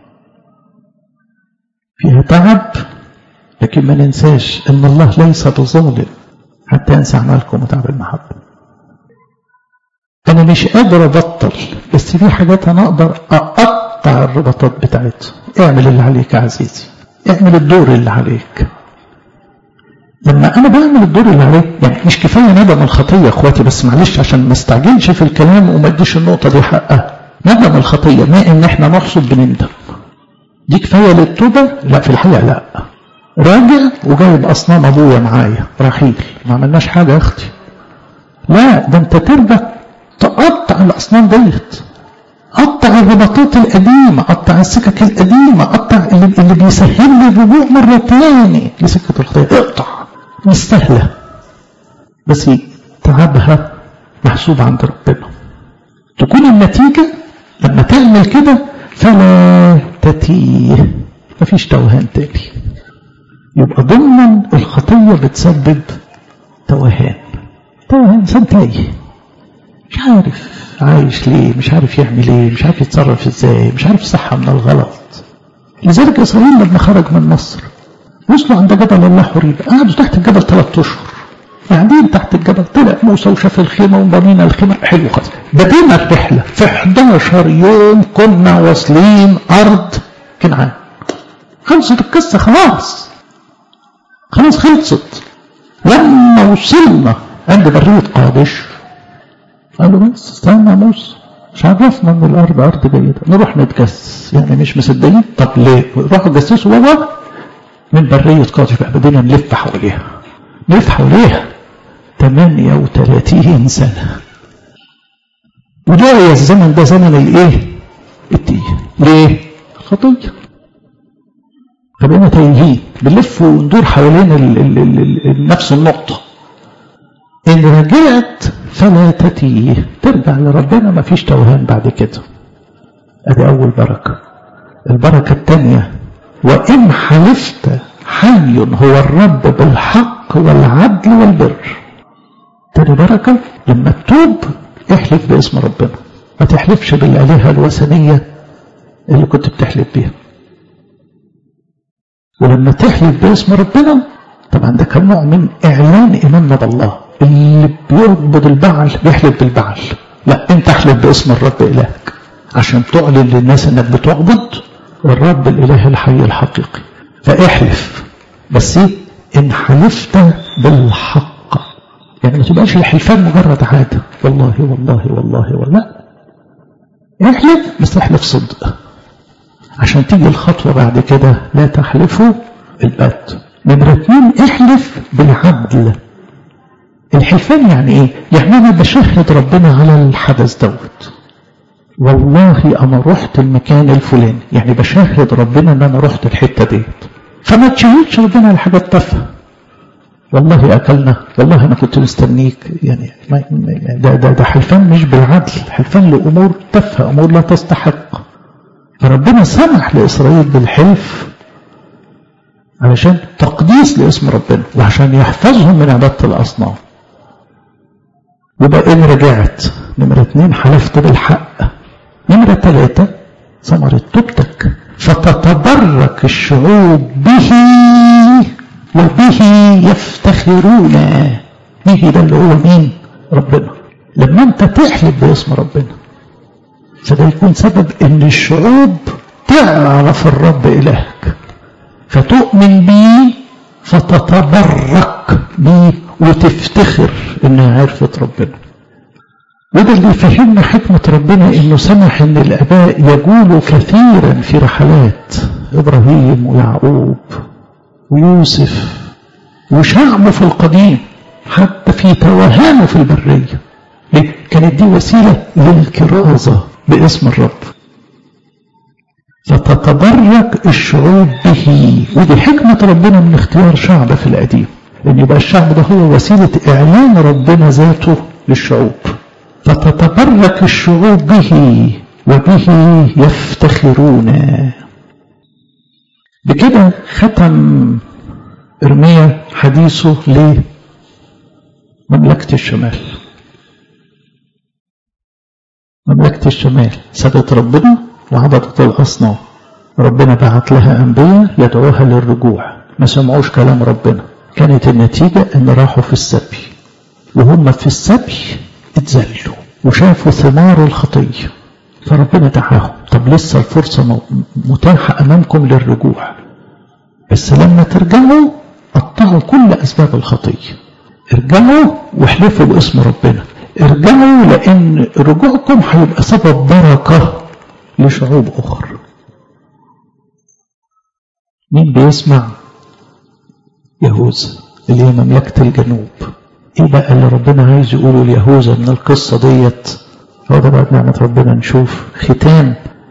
فيها تعب، لكن ما ننساش ان الله ليس بظالم حتى ينسى اعمالكم وتعب المحبه. أنا مش قادر أبطل، بس في حاجات أنا أقدر أقطع الرباطات بتاعتها. اعمل اللي عليك يا عزيزي، اعمل الدور اللي عليك. لما أنا بعمل الدور اللي عليك، يعني مش كفاية ندم الخطية يا إخواتي، بس معلش عشان ما استعجلش في الكلام وما اديش النقطة دي حقها. ندم الخطية ما إن إحنا نحصد بنندم، دي كفاية للتوبة؟ لا، في الحقيقة لا. راجع وجايب أصنام أبويا معايا رحيل، ما عملناش حاجة يا أختي. لا، ده أنت ترجع تقطع الأصنام ديت، قطع الرباطات القديمة، قطع السكك القديمة، قطع اللي بيسهل لي الرجوع مرة تاني لسكة الخطيئة. اقطع، مش سهلة، بس تعبها محسوب عند ربنا. تكون النتيجة لما تعمل كده فلا تتيه، مفيش توهان تاني. يبقى ضمن الخطية بتسبب توهان سنتايه، مش عارف عايش ليه، مش عارف يعمل ايه، مش عارف يتصرف ازاي، مش عارف صح من الغلط. لذلك اسرائيل لما خرج من مصر وصلوا عند جبل الله حريب، قعدوا تحت الجبل 3 أشهر قاعدين تحت الجبل. طلع موسى وشاف الخيمة وبنينا الخيمة، حلو خالص. بدينا الرحلة في 11 يوم كنا واصلين أرض كنعان. خلصت القصة، خلاص خلصت. لما وصلنا عند برية قادش قالوا بس استنى موسى، مش عرفنا ان الارض ارض جيده، نروح نتجسس. يعني مش مصدقين. طب ليه؟ راحوا جسسوا بابا من بريه قادش بقى. بدينا نلف حواليها 38 سنه. وده الزمن ده زمن الايه؟ التيه. ليه؟ الخطيه. فبقينا تايهين بنلف وندور حوالين نفس النقطه. إن رجعت فلا تتيه، ترجع لربنا، ما فيش توهان بعد كده. ادي أول بركة. البركة الثانية وإن حلفت حي هو الرب بالحق والعدل والبر. تاني بركة لما تتوب احلف باسم ربنا، ما تحلفش بالآلهة الوثنية اللي كنت بتحلف بيها. ولما تحلف باسم ربنا طبعا ده كان نوع من إعلان إيماننا بالله. اللي بيعبد البعل بيحلف بالبعل، لا، انت احلف باسم الرب إلهك. عشان تعلن للناس انك بتعبد الرب الاله الحي الحقيقي. فاحلف، بس ان حلفت بالحق، يعني ما تبقاش الحلفان مجرد عاده، والله والله والله والله، احلف بس احلف صدق، عشان تيجي الخطوه بعد كده لا تحلفوا البت. نمرة 2 احلف بالعدل. الحلفان يعني ايه؟ يعني انا بشهد ربنا على الحدث دوت، والله انا رحت المكان الفلاني، يعني بشهد ربنا ان انا رحت الحته ديت. فما تشهدش ربنا على حاجات تافهه، والله اكلنا، والله انا كنت مستنيك، يعني ده حلفان مش بالعدل، حلفان لامور تافهه، امور لا تستحق. فربنا سمح لاسرائيل بالحلف علشان تقديس لاسم ربنا، وعشان يحفظهم من عباده الاصنام. يبقى إن رجعت، نمرة 2 حلفت بالحق. نمرة 3 ثمرة توبتك، فتتبرك الشعوب به وبه يفتخرون. به ده اللي هو مين؟ ربنا. لما انت تحلف باسم ربنا فده يكون سبب ان الشعوب تعرف الرب إلهك، فتؤمن به فتتبرك به وتفتخر انها عرفت ربنا. وده اللي يفهمنا حكمة ربنا، انه سمح ان الاباء يجولوا كثيرا في رحلات، ابراهيم ويعقوب ويوسف وشعبه في القديم، حتى في توهانه في البرية. ليه؟ كانت دي وسيلة للكرازة باسم الرب. فتتبرك الشعوب به، ودي حكمة ربنا من اختيار شعب في القديم، ان يبقى الشعب ده هو وسيلة اعلان ربنا ذاته للشعوب. فتتبرك الشعوب به وبه يفتخرون. بكده ختم إرميا حديثه لمملكة الشمال. مملكة الشمال سابت ربنا وعبدت الأصنام، ربنا بعت لها أنبياء يدعوها للرجوع، ما سمعوش كلام ربنا. كانت النتيجة ان راحوا في السبي، وهم في السبي اتذلوا وشافوا ثمار الخطية، فربنا دعاهم. طب لسه الفرصة متاحة امامكم للرجوع، بس لما ترجعوا قطعوا كل اسباب الخطية، ارجعوا واحلفوا باسم ربنا، ارجعوا لان رجوعكم هيبقى سبب بركة لشعوب اخرى. مين بيسمع؟ يهوذا اللي هي مملكة الجنوب. ايه بقى اللي ربنا عايز يقوله ليهوذا من القصة ديت؟ هو ده بقى نعمة ربنا. نشوف ختام.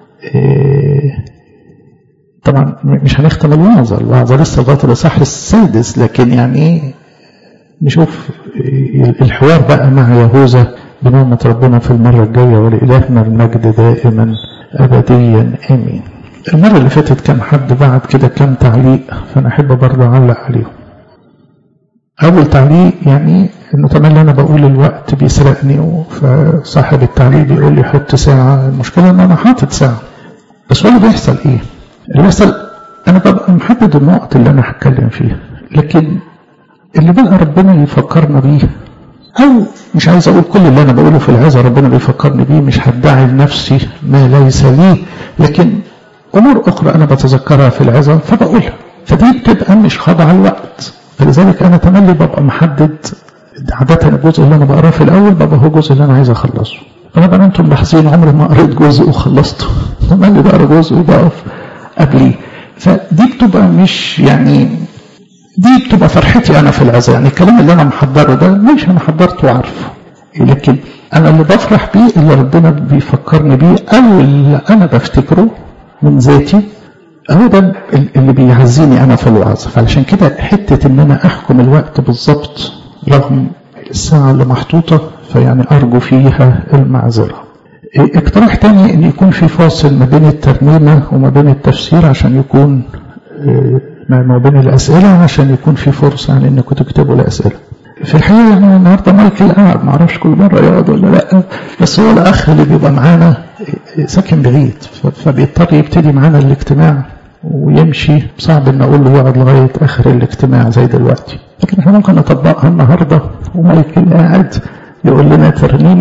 طبعا مش هنختم الوعظة لسه لغاية الإصحاح السادس، لكن يعني نشوف الحوار بقى مع يهوذا بنعمة ربنا في المرة الجاية. ولإلهنا المجد دائما أبديا آمين. المرة اللي فاتت كان حد بعت كده كام تعليق، فأنا أحب برضه أعلق عليهم. أول تعليق يعني إنه تملي أنا بقول الوقت بيسرقني، فصاحب التعليق بيقول لي حط ساعة. المشكلة إن أنا حاطط ساعة، بس هو اللي بيحصل إيه؟ اللي بيحصل أنا ببقى محدد النقط اللي أنا هتكلم فيها، لكن اللي بقى ربنا يفكرنا بيه، أو مش عايز أقول كل اللي أنا بقوله في العظة ربنا بيفكرني بيه، مش هدعي لنفسي ما ليس لي، لكن أمور أخرى أنا بتذكرها في العظة فبقولها، فدي بتبقى مش خاضعة الوقت. فلذلك أنا تملي ببقى محدد عادة الجزء اللي أنا بقراه في الأول ببقى هو الجزء اللي أنا عايز أخلصه. طبعا أنتم لاحظين عمري ما قريت جزء وخلصته، تملي بقرا جزء وبقف قبليه. فدي بتبقى مش يعني دي بتبقى فرحتي أنا في العظة، يعني الكلام اللي أنا محضره ده مش أنا حضرته وعارفه، لكن أنا اللي بفرح بيه اللي ربنا بيفكرني بيه أو اللي أنا بفتكره من ذاتي، هو ده اللي بيعزيني أنا في الوعظة. فعلشان كده حتة إن أنا أحكم الوقت بالضبط رغم الساعة اللي محطوطة، فيعني أرجو فيها المعذرة. اقتراح تاني إن يكون في فاصل ما بين الترنيمة وما بين التفسير، عشان يكون ما بين الأسئلة، عشان يكون في فرصة يعني إنكم تكتبوا الأسئلة. في الحقيقة يعني النهاردة مايكل قاعد، معرفش كل مرة يقعد ولا لأ، بس هو الأخ اللي بيبقى معانا ساكن بعيد، فبيضطر يبتدي معانا الاجتماع ويمشي، صعب ان اقول له يقعد لغايه اخر الاجتماع زي دلوقتي، لكن احنا ممكن نطبقها النهارده ومايكل قاعد يقول لنا ترنيمه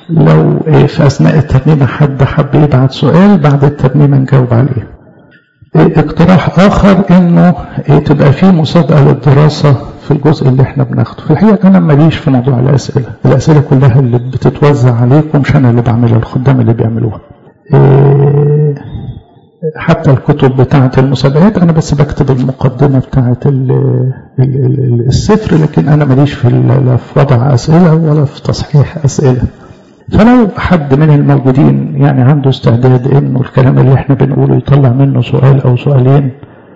لو في أثناء الترنيمة حد حب يبعت سؤال بعد الترنيمة نجاوب عليه. اقتراح آخر إنه تبقى فيه مسابقة للدراسة في الجزء اللي احنا بناخده. في الحقيقة أنا ماليش في موضوع الأسئلة كلها اللي بتتوزع عليكم مش أنا اللي بعملها، الخدام اللي بيعملوها. حتى الكتب بتاعة المسابقات أنا بس بكتب المقدمة بتاعة السفر، لكن أنا ماليش لا في وضع أسئلة ولا في تصحيح أسئلة. فلو حد من الموجودين يعني عنده استعداد إنه الكلام اللي احنا بنقوله يطلع منه سؤال أو سؤالين،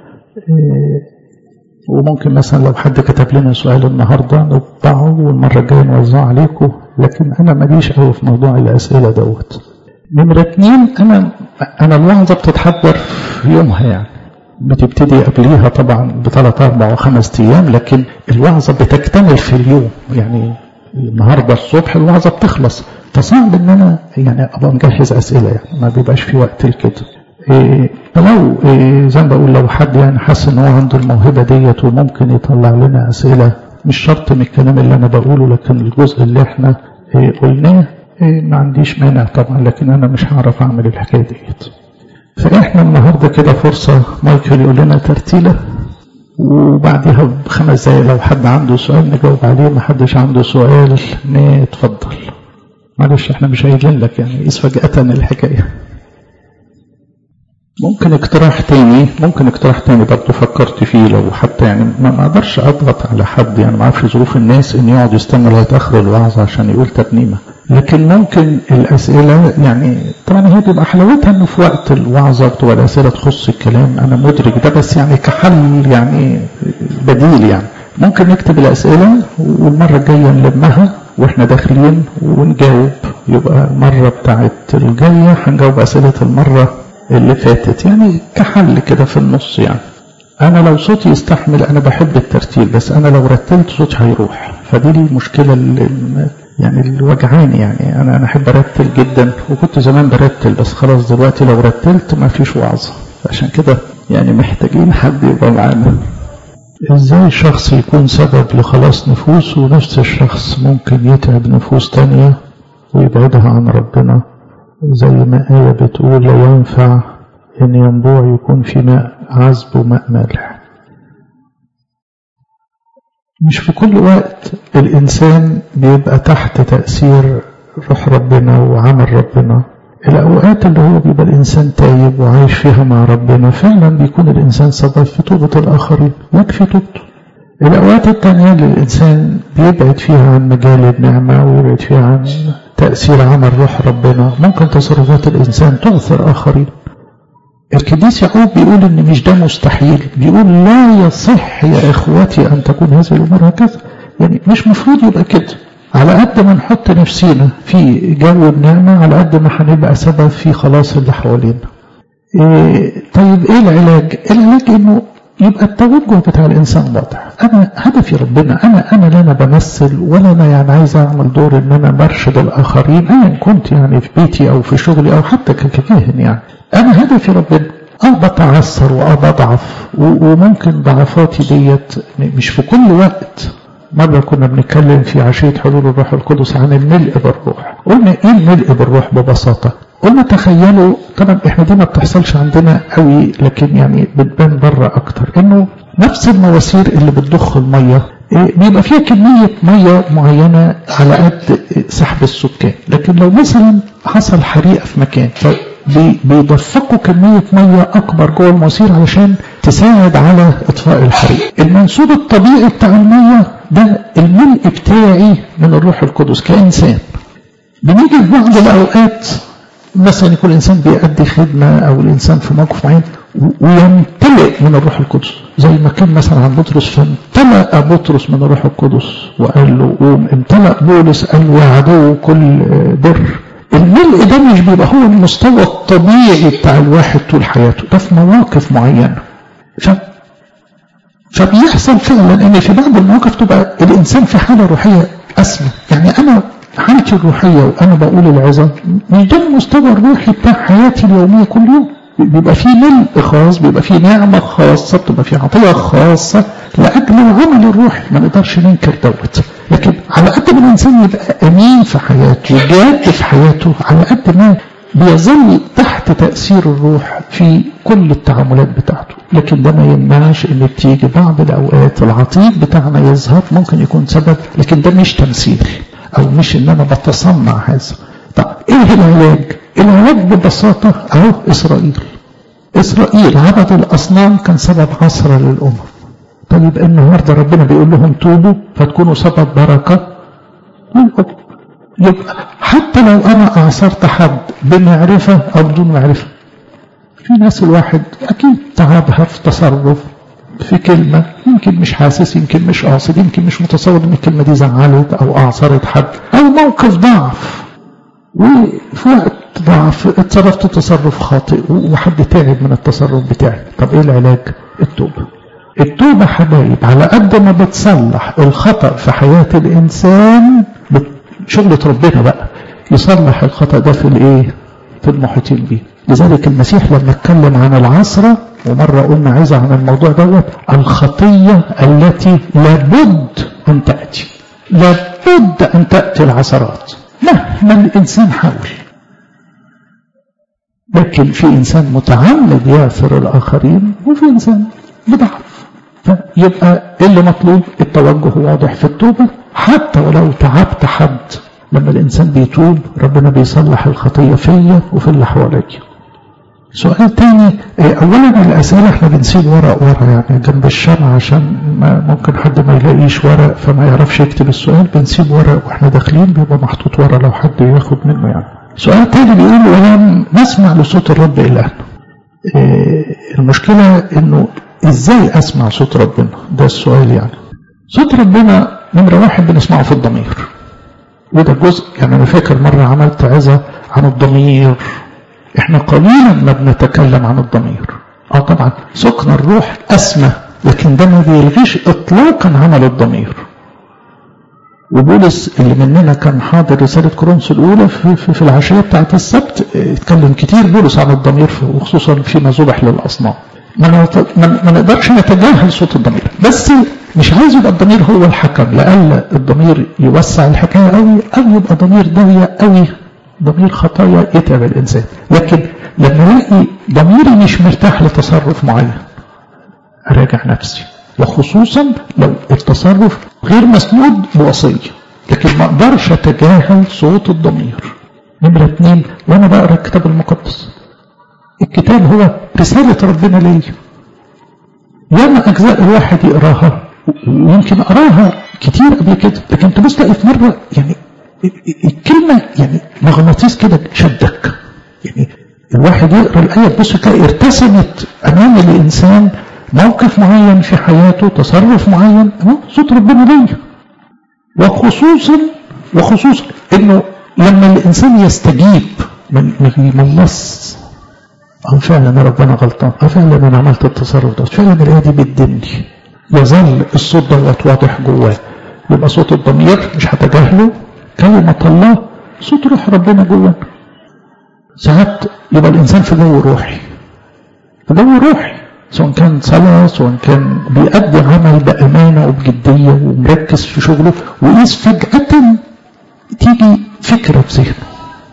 وممكن مثلا لو حد كتب لنا سؤال النهاردة نطبعه والمرة الجاية نوزعه عليكم، لكن أنا ماليش قوي في موضوع الأسئلة دوت. نمرة 2، أنا الوعظة بتتحضر في يومها، يعني بتبتدي قبليها طبعا ب3 4 و5 أيام، لكن الوعظة بتكتمل في اليوم. يعني النهاردة الصبح الوعظة بتخلص، فصعب إن أنا يعني أبقى مجهز أسئلة، يعني ما بيبقاش في وقت لكده. فلو زي ما بقول لو حد يعني حس إن هو عنده الموهبة ديت وممكن يطلع لنا أسئلة، مش شرط من الكلام اللي أنا بقوله، لكن الجزء اللي احنا قلناه ما عنديش مانع طبعا، لكن أنا مش هعرف أعمل الحكاية ديت. فإحنا النهاردة كده فرصة مايكل يقول لنا ترتيلة، وبعدها ب5 دقايق لو حد عنده سؤال نجاوب عليه، ما حدش عنده سؤال نتفضل. معلش احنا مش قايلين لك يعني قيس فجأة الحكاية. ممكن اقتراح تاني برضه فكرت فيه، لو حتى يعني ما اقدرش اضغط على حد، يعني ما اعرفش ظروف الناس ان يقعد يستنى لغايه اخر الوعظ عشان يقول ترنيمه، لكن ممكن الاسئله يعني طبعا هي بتبقى حلاوتها انه في وقت الوعظه بتبقى الاسئله تخص الكلام، انا مدرك ده، بس يعني كحل يعني بديل، يعني ممكن نكتب الاسئله والمره الجايه نلمها واحنا داخلين ونجاوب، يبقى المره بتاعت الجايه هنجاوب اسئله المره اللي فاتت، يعني كحل كده في النص. يعني انا لو صوتي يستحمل، انا بحب الترتيل، بس انا لو رتلت صوتي هيروح، فدي لي مشكله يعني الوجعاني. يعني انا احب ارتل جدا، وكنت زمان برتل، بس خلاص دلوقتي لو رتلت ما فيش وعظه، عشان كده يعني محتاجين حد يبقى معانا. ازاي شخص يكون سبب لخلاص نفوس ونفس الشخص ممكن يتعب نفوس تانية ويبعدها عن ربنا؟ زي ما آية بتقول لا ينفع إن ينبوع يكون في ماء عذب وماء مالح. مش في كل وقت الإنسان بيبقى تحت تأثير روح ربنا وعمل ربنا. الأوقات اللي هو بيبقى الإنسان تايب وعايش فيها مع ربنا فعلا بيكون الإنسان سبب في توبة الآخرين، يكفي توبته. الأوقات التانية اللي الإنسان بيبعد فيها عن مجال النعمة ويبعد فيها عن تأثير عمل روح ربنا، ممكن تصرفات الإنسان تؤثر آخرين. القديس يعقوب بيقول إن مش ده مستحيل، بيقول لا يصح يا إخوتي أن تكون هذه الأمور هكذا، يعني مش مفروض يبقى كده. على قد ما نحط نفسينا في جو النعمة على قد ما هنبقى سبب في خلاص اللي حوالينا. طيب إيه العلاج؟ العلاج إنه يبقى التوجه بتاع الإنسان واضح. أنا هدفي ربنا، أنا لا أنا بمثل ولا أنا يعني عايز أعمل دور إن أنا برشد الآخرين، أنا كنت يعني في بيتي أو في شغلي أو حتى ككاهن، يعني أنا هدفي ربنا. بتعثر بضعف، وممكن ضعفاتي ديت مش في كل وقت. مرة كنا بنتكلم في عشية حلول الروح القدس عن الملء بالروح، قلنا إيه الملء بالروح ببساطة؟ قلنا تخيلوا، طبعا احنا دي ما بتحصلش عندنا قوي لكن يعني بتبان بره اكتر، انه نفس المواسير اللي بتضخ الميه بيبقى فيها كميه ميه معينه على قد سحب السكان، لكن لو مثلا حصل حريقه في مكان بيدفقوا كميه ميه اكبر جوه المواسير علشان تساعد على اطفاء الحريق. المنسوب الطبيعي بتاع الميه ده الملء بتاعي من الروح القدس كانسان. بنيجي في بعض الاوقات مثلا يكون الإنسان بيأدي خدمة أو الإنسان في موقف معين ويمتلئ من الروح القدس، زي ما كان مثلا عن بطرس، فامتلأ بطرس من الروح القدس وقال له قوم، امتلأ بولس قال له يا عدو كل بر. الملء ده مش بيبقى هو المستوى الطبيعي بتاع الواحد طول حياته، ده في مواقف معينة. فبيحصل فعلا ان في بعض المواقف تبقى الإنسان في حالة روحية أسمى. يعني أنا حالتي الروحية وأنا بقول العظة مش ده المستوى الروحي بتاع حياتي اليومية كل يوم، بيبقى في ملء خاص، بيبقى في نعمة خاصة، بتبقى في عطية خاصة لأجل العمل الروحي، ما نقدرش ننكر دوت. لكن على قد ما الإنسان يبقى أمين في حياته وجاد في حياته، على قد ما بيظل تحت تأثير الروح في كل التعاملات بتاعته. لكن ده ما يمنعش ان بتيجي بعض الأوقات العطيب بتاعنا يظهر، ممكن يكون سبب، لكن ده مش تمثيل أو مش ان انا بتصنع هذا. طب ايه العلاج؟ العلاج ببساطة اهو إسرائيل عبد الأصنام كان سبب عثرة للأمم. طيب النهارده ربنا بيقول لهم توبوا فتكونوا سبب بركة للأمم. يبقى حتى لو أنا أعصرت حد بمعرفة أو بدون معرفة، في ناس الواحد أكيد تعبها في تصرف في كلمة، يمكن مش حاسس، يمكن مش قاصد، يمكن مش متصور إن الكلمة دي زعلت أو أعصرت حد، أو موقف ضعف، وفي وقت ضعف اتصرفت تصرف خاطئ وحد تعب من التصرف بتاعي. طب إيه العلاج؟ التوبة حبايب على قد ما بتصلح الخطأ في حياة الإنسان، شغلة ربنا بقى يصلح الخطأ ده في الايه؟ في المحيطين به. لذلك المسيح لما اتكلم عن العثرة، ومرة قلنا عايزة عن الموضوع دوت، الخطية التي لابد أن تأتي، لابد أن تأتي العثرات مهما الإنسان حاول. لكن في إنسان متعمد يعثر الآخرين، وفي إنسان بضعف. فيبقى اللي مطلوب التوجه واضح في التوبة، حتى ولو تعبت حد. لما الإنسان بيتوب ربنا بيصلح الخطية فيا وفي اللي حواليا. سؤال تاني، أولا الأسئلة احنا بنسيب ورق يعني جنب الشمع، عشان ممكن حد ما يلاقيش ورق فما يعرفش يكتب السؤال، بنسيب ورق واحنا داخلين بيبقى محطوط ورق لو حد ياخد منه يعني. سؤال تاني بيقول ولم نسمع لصوت الرب إلهنا. المشكلة إنه إزاي أسمع صوت ربنا؟ ده السؤال يعني. صوت ربنا نمرة واحد بنسمعه في الضمير، وده جزء يعني. أنا فاكر مرة عملت عظة عن الضمير، إحنا قليلا ما بنتكلم عن الضمير. طبعا سكن الروح أسمى، لكن ده ما بيلغيش إطلاقا عمل الضمير. وبولس اللي مننا كان حاضر رسالة كورنثوس الأولى في العشية بتاعة السبت، اتكلم كتير بولس عن الضمير، وخصوصا فيما ذبح للأصنام. ما نقدرش نتجاهل صوت الضمير، بس مش عايز يبقى الضمير هو الحكم، لألا الضمير يوسع الحكاية قوي، أو يبقى ضمير ضيق قوي، ضمير خطايا يتعب الإنسان. لكن لما الاقي ضميري مش مرتاح لتصرف معين أراجع نفسي، وخصوصا لو التصرف غير مسنود بوصية. لكن ما اقدرش اتجاهل صوت الضمير. نمرة 2، وانا بقرا الكتاب المقدس، الكتاب هو رسالة ربنا لي. ياما اجزاء الواحد يقراها، ويمكن اقراها كتير قبل كده، لكن تبص تلاقي في مرة يعني الكلمة يعني مغناطيس كده شدك. يعني الواحد يقرا الآية تبص تلاقي ارتسمت امام الانسان موقف معين في حياته، تصرف معين، صوت ربنا ليه. وخصوصا انه لما الانسان يستجيب من يملص، فعلا ربنا غلطان، فعلا انا عملت التصرف ده، فعلا الايه دي بتدمني، يظل الصوت دوت واضح جواه. يبقى صوت الضمير مش هتجاهله، كلمة الله، صوت روح ربنا جواه. ساعات يبقى الانسان في جو روحي، سواء كان صلاة، سواء كان بيأدي عمل بأمانة وبجدية ومركز في شغله، وإذ فجأة تيجي فكرة في ذهنه.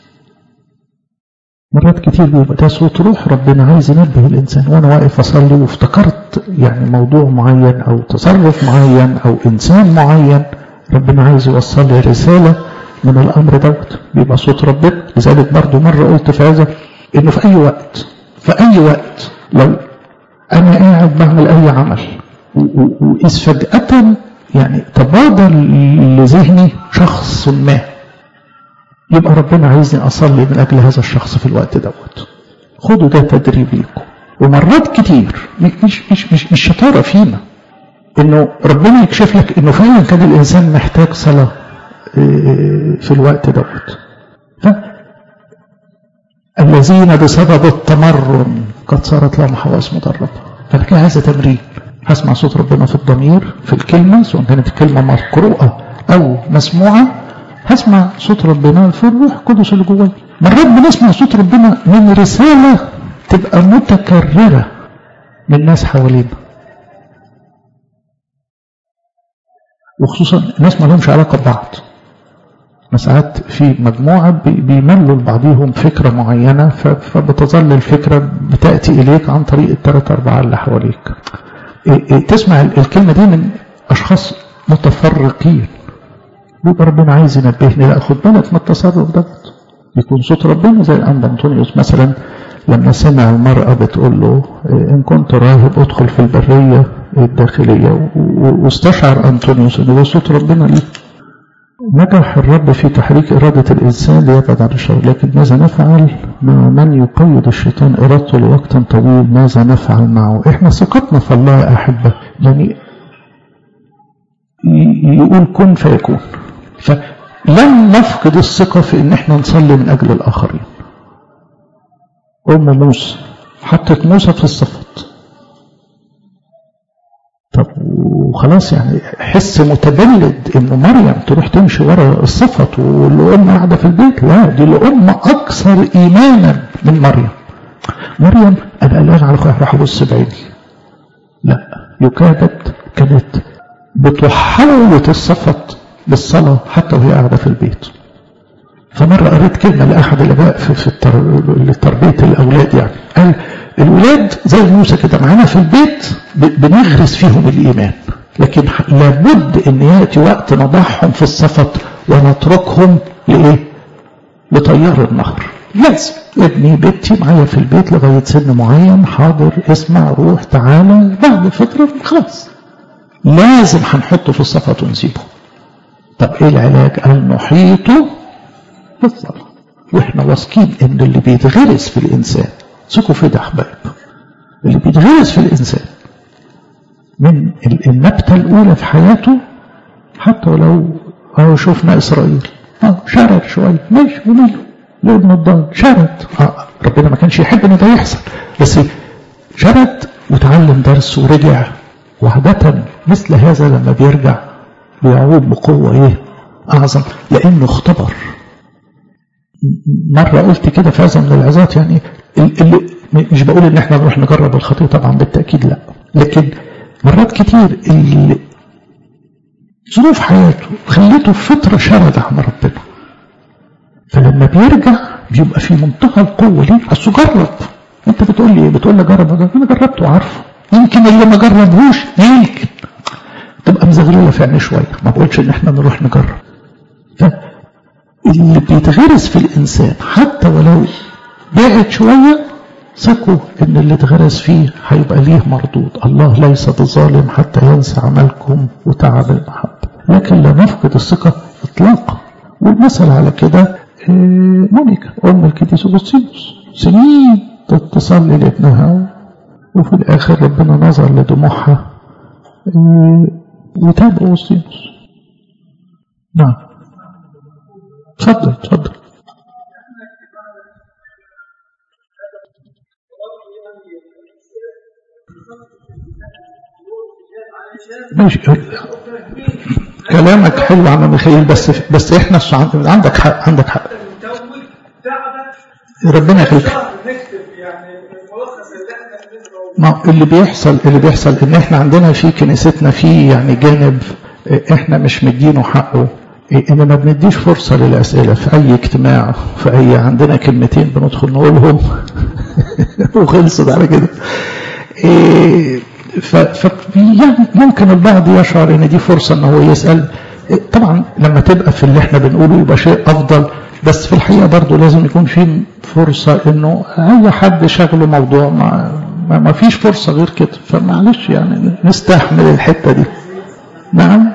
مرات كتير بيبقى ده صوت روح ربنا عايز ينبه الإنسان، وأنا واقف أصلي وافتكرت يعني موضوع معين أو تصرف معين أو إنسان معين، ربنا عايز يوصل لي رسالة من الأمر دوت، بيبقى صوت ربنا. لذلك برضو مرة قلت في هذا إنه في أي وقت لو أنا قاعد بعمل أي عمل وإذ فجأة يعني تبادر لذهني شخص ما، يبقى ربنا عايزني أصلي من أجل هذا الشخص في الوقت دوت. خدوا ده تدريب لكم. ومرات كتير مش شطارة فينا إنه ربنا يكشف لك إنه فعلا كان الإنسان محتاج صلاة في الوقت دوت. الذين بسبب التمرن قد صارت لهم حواس مدربة. فالكلمة عايزة تمرين. هسمع صوت ربنا في الضمير، في الكلمة، سواء كانت الكلمة مقروءة أو مسموعة، هسمع صوت ربنا في الروح القدس اللي جواي. مرات بنسمع صوت ربنا من رسالة تبقى متكررة من الناس حوالينا، وخصوصا الناس ما لهمش علاقة ببعض. ساعات في مجموعة بيملوا لبعضهم فكرة معينة، فبتظل الفكرة بتأتي إليك عن طريق الثلاثة أربعة اللي حواليك. تسمع الكلمة دي من أشخاص متفرقين، يبقى ربنا عايز ينبهني، لا خد بالك من التصرف ده، يكون صوت ربنا. زي الأنبا أنطونيوس مثلا لما سمع المرأة بتقول له إن كنت راهب ادخل في البرية الداخلية، واستشعر أنطونيوس إن ده صوت ربنا ليه. نجح الرب في تحريك إرادة الإنسان ليبعد عن الشر، لكن ماذا نفعل مع من يقيد الشيطان إرادته لوقت طويل؟ ماذا نفعل معه؟ إحنا ثقتنا في الله يا أحبة، يعني يقول كن فيكون، فلن نفقد الثقة في إن إحنا نصلي من أجل الآخرين. أم موسى حطت موسى في الصفت، طب وخلاص يعني حس متبلد إنه مريم تروح تمشي ورا الصفت والأم قاعدة في البيت؟ لا، دي الأم أكثر إيمانا من مريم. مريم أنا قلقان على أخويا راح أبص بعيني، لا، يكادت كانت بتحوط الصفت بالصلاة حتى وهي قاعدة في البيت. فمرة قريت كلمة لأحد الآباء في تربية الأولاد، يعني قال الأولاد زي موسى كده معانا في البيت بنغرس فيهم الإيمان، لكن لابد أن يأتي وقت نضعهم في الصفت ونتركهم لإيه؟ لطيار النهر. لازم ابني بنتي معايا في البيت لغاية سن معين، حاضر اسمع روح تعالى، بعد فترة خلاص لازم هنحطه في الصفت ونسيبه. طب ايه العلاج؟ قال نحيطه بالصلاة، واحنا واثقين ان اللي بيتغرس في الانسان، ثقوا في ده احباب، اللي بيتغرس في الانسان من النبتة الاولى في حياته، حتى ولو شوفنا اسرائيل شرد شوية ماشي وماله لابن الضال شرد، ربنا ما كانش يحب ان ده يحصل، بس شرد وتعلم درس ورجع. وعادة مثل هذا لما بيرجع بيعود بقوة ايه اعظم، لانه اختبر. مرة قلت كده في هذا من العظات، يعني اللي مش بقول ان احنا نروح نجرب الخطية طبعا بالتأكيد لا، لكن مرات كتير اللي ظروف حياته خليته في فترة شرد عن ربنا، فلما بيرجع بيبقى في منتهى القوة. ليه؟ اصل جرب. انت بتقول لي ايه؟ بتقول لي جرب، انا جربته وعارفه، يمكن اللي ما جربهوش يمكن تبقى مزغلله في عيني شويه، ما بقولش ان احنا نروح نجرب. فاللي بيتغرس في الانسان حتى ولو بعد شويه، ثقوا ان اللي اتغرس فيه هيبقى ليه مردود. الله ليس بظالم حتى ينسى عملكم وتعب المحبه، لكن لا نفقد الثقه اطلاقا. والمثل على كده مونيكا ام القديس أغسطينوس، سنين تصلي لابنها وفي الاخر ربنا نظر لدموعها وتاب أغسطينوس. نعم اتفضل. ماشي كلامك حلو عم ميخائيل، بس احنا عندك حق ربنا يخليك. ما اللي بيحصل ان احنا عندنا في كنيستنا في يعني جانب احنا مش مدينه حقه، ان ما بنديش فرصة للأسئلة في اي اجتماع، في اي عندنا كلمتين بندخل نقولهم وخلصت على كده. يعني ممكن البعض يشعر ان دي فرصة ان هو يسأل، طبعا لما تبقى في اللي احنا بنقوله يبقى شيء افضل، بس في الحقيقة برضو لازم يكون في فرصة انه اي حد شغله موضوع ما فيش فرصة غير كده، فمعلش يعني نستحمل الحتة دي. نعم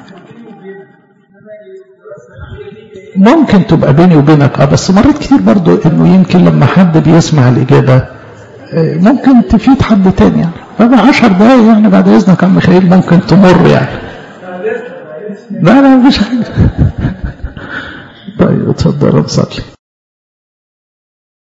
ممكن تبقى بيني وبينك بس مرات كتير برضو انه يمكن لما حد بيسمع الإجابة ممكن تفيد حد تاني، يعني فبقى 10 دقايق يعني بعد إذنك عم ميخائيل ممكن تمر يعني. لا مفيش حاجة. طيب اتفضل نصلي.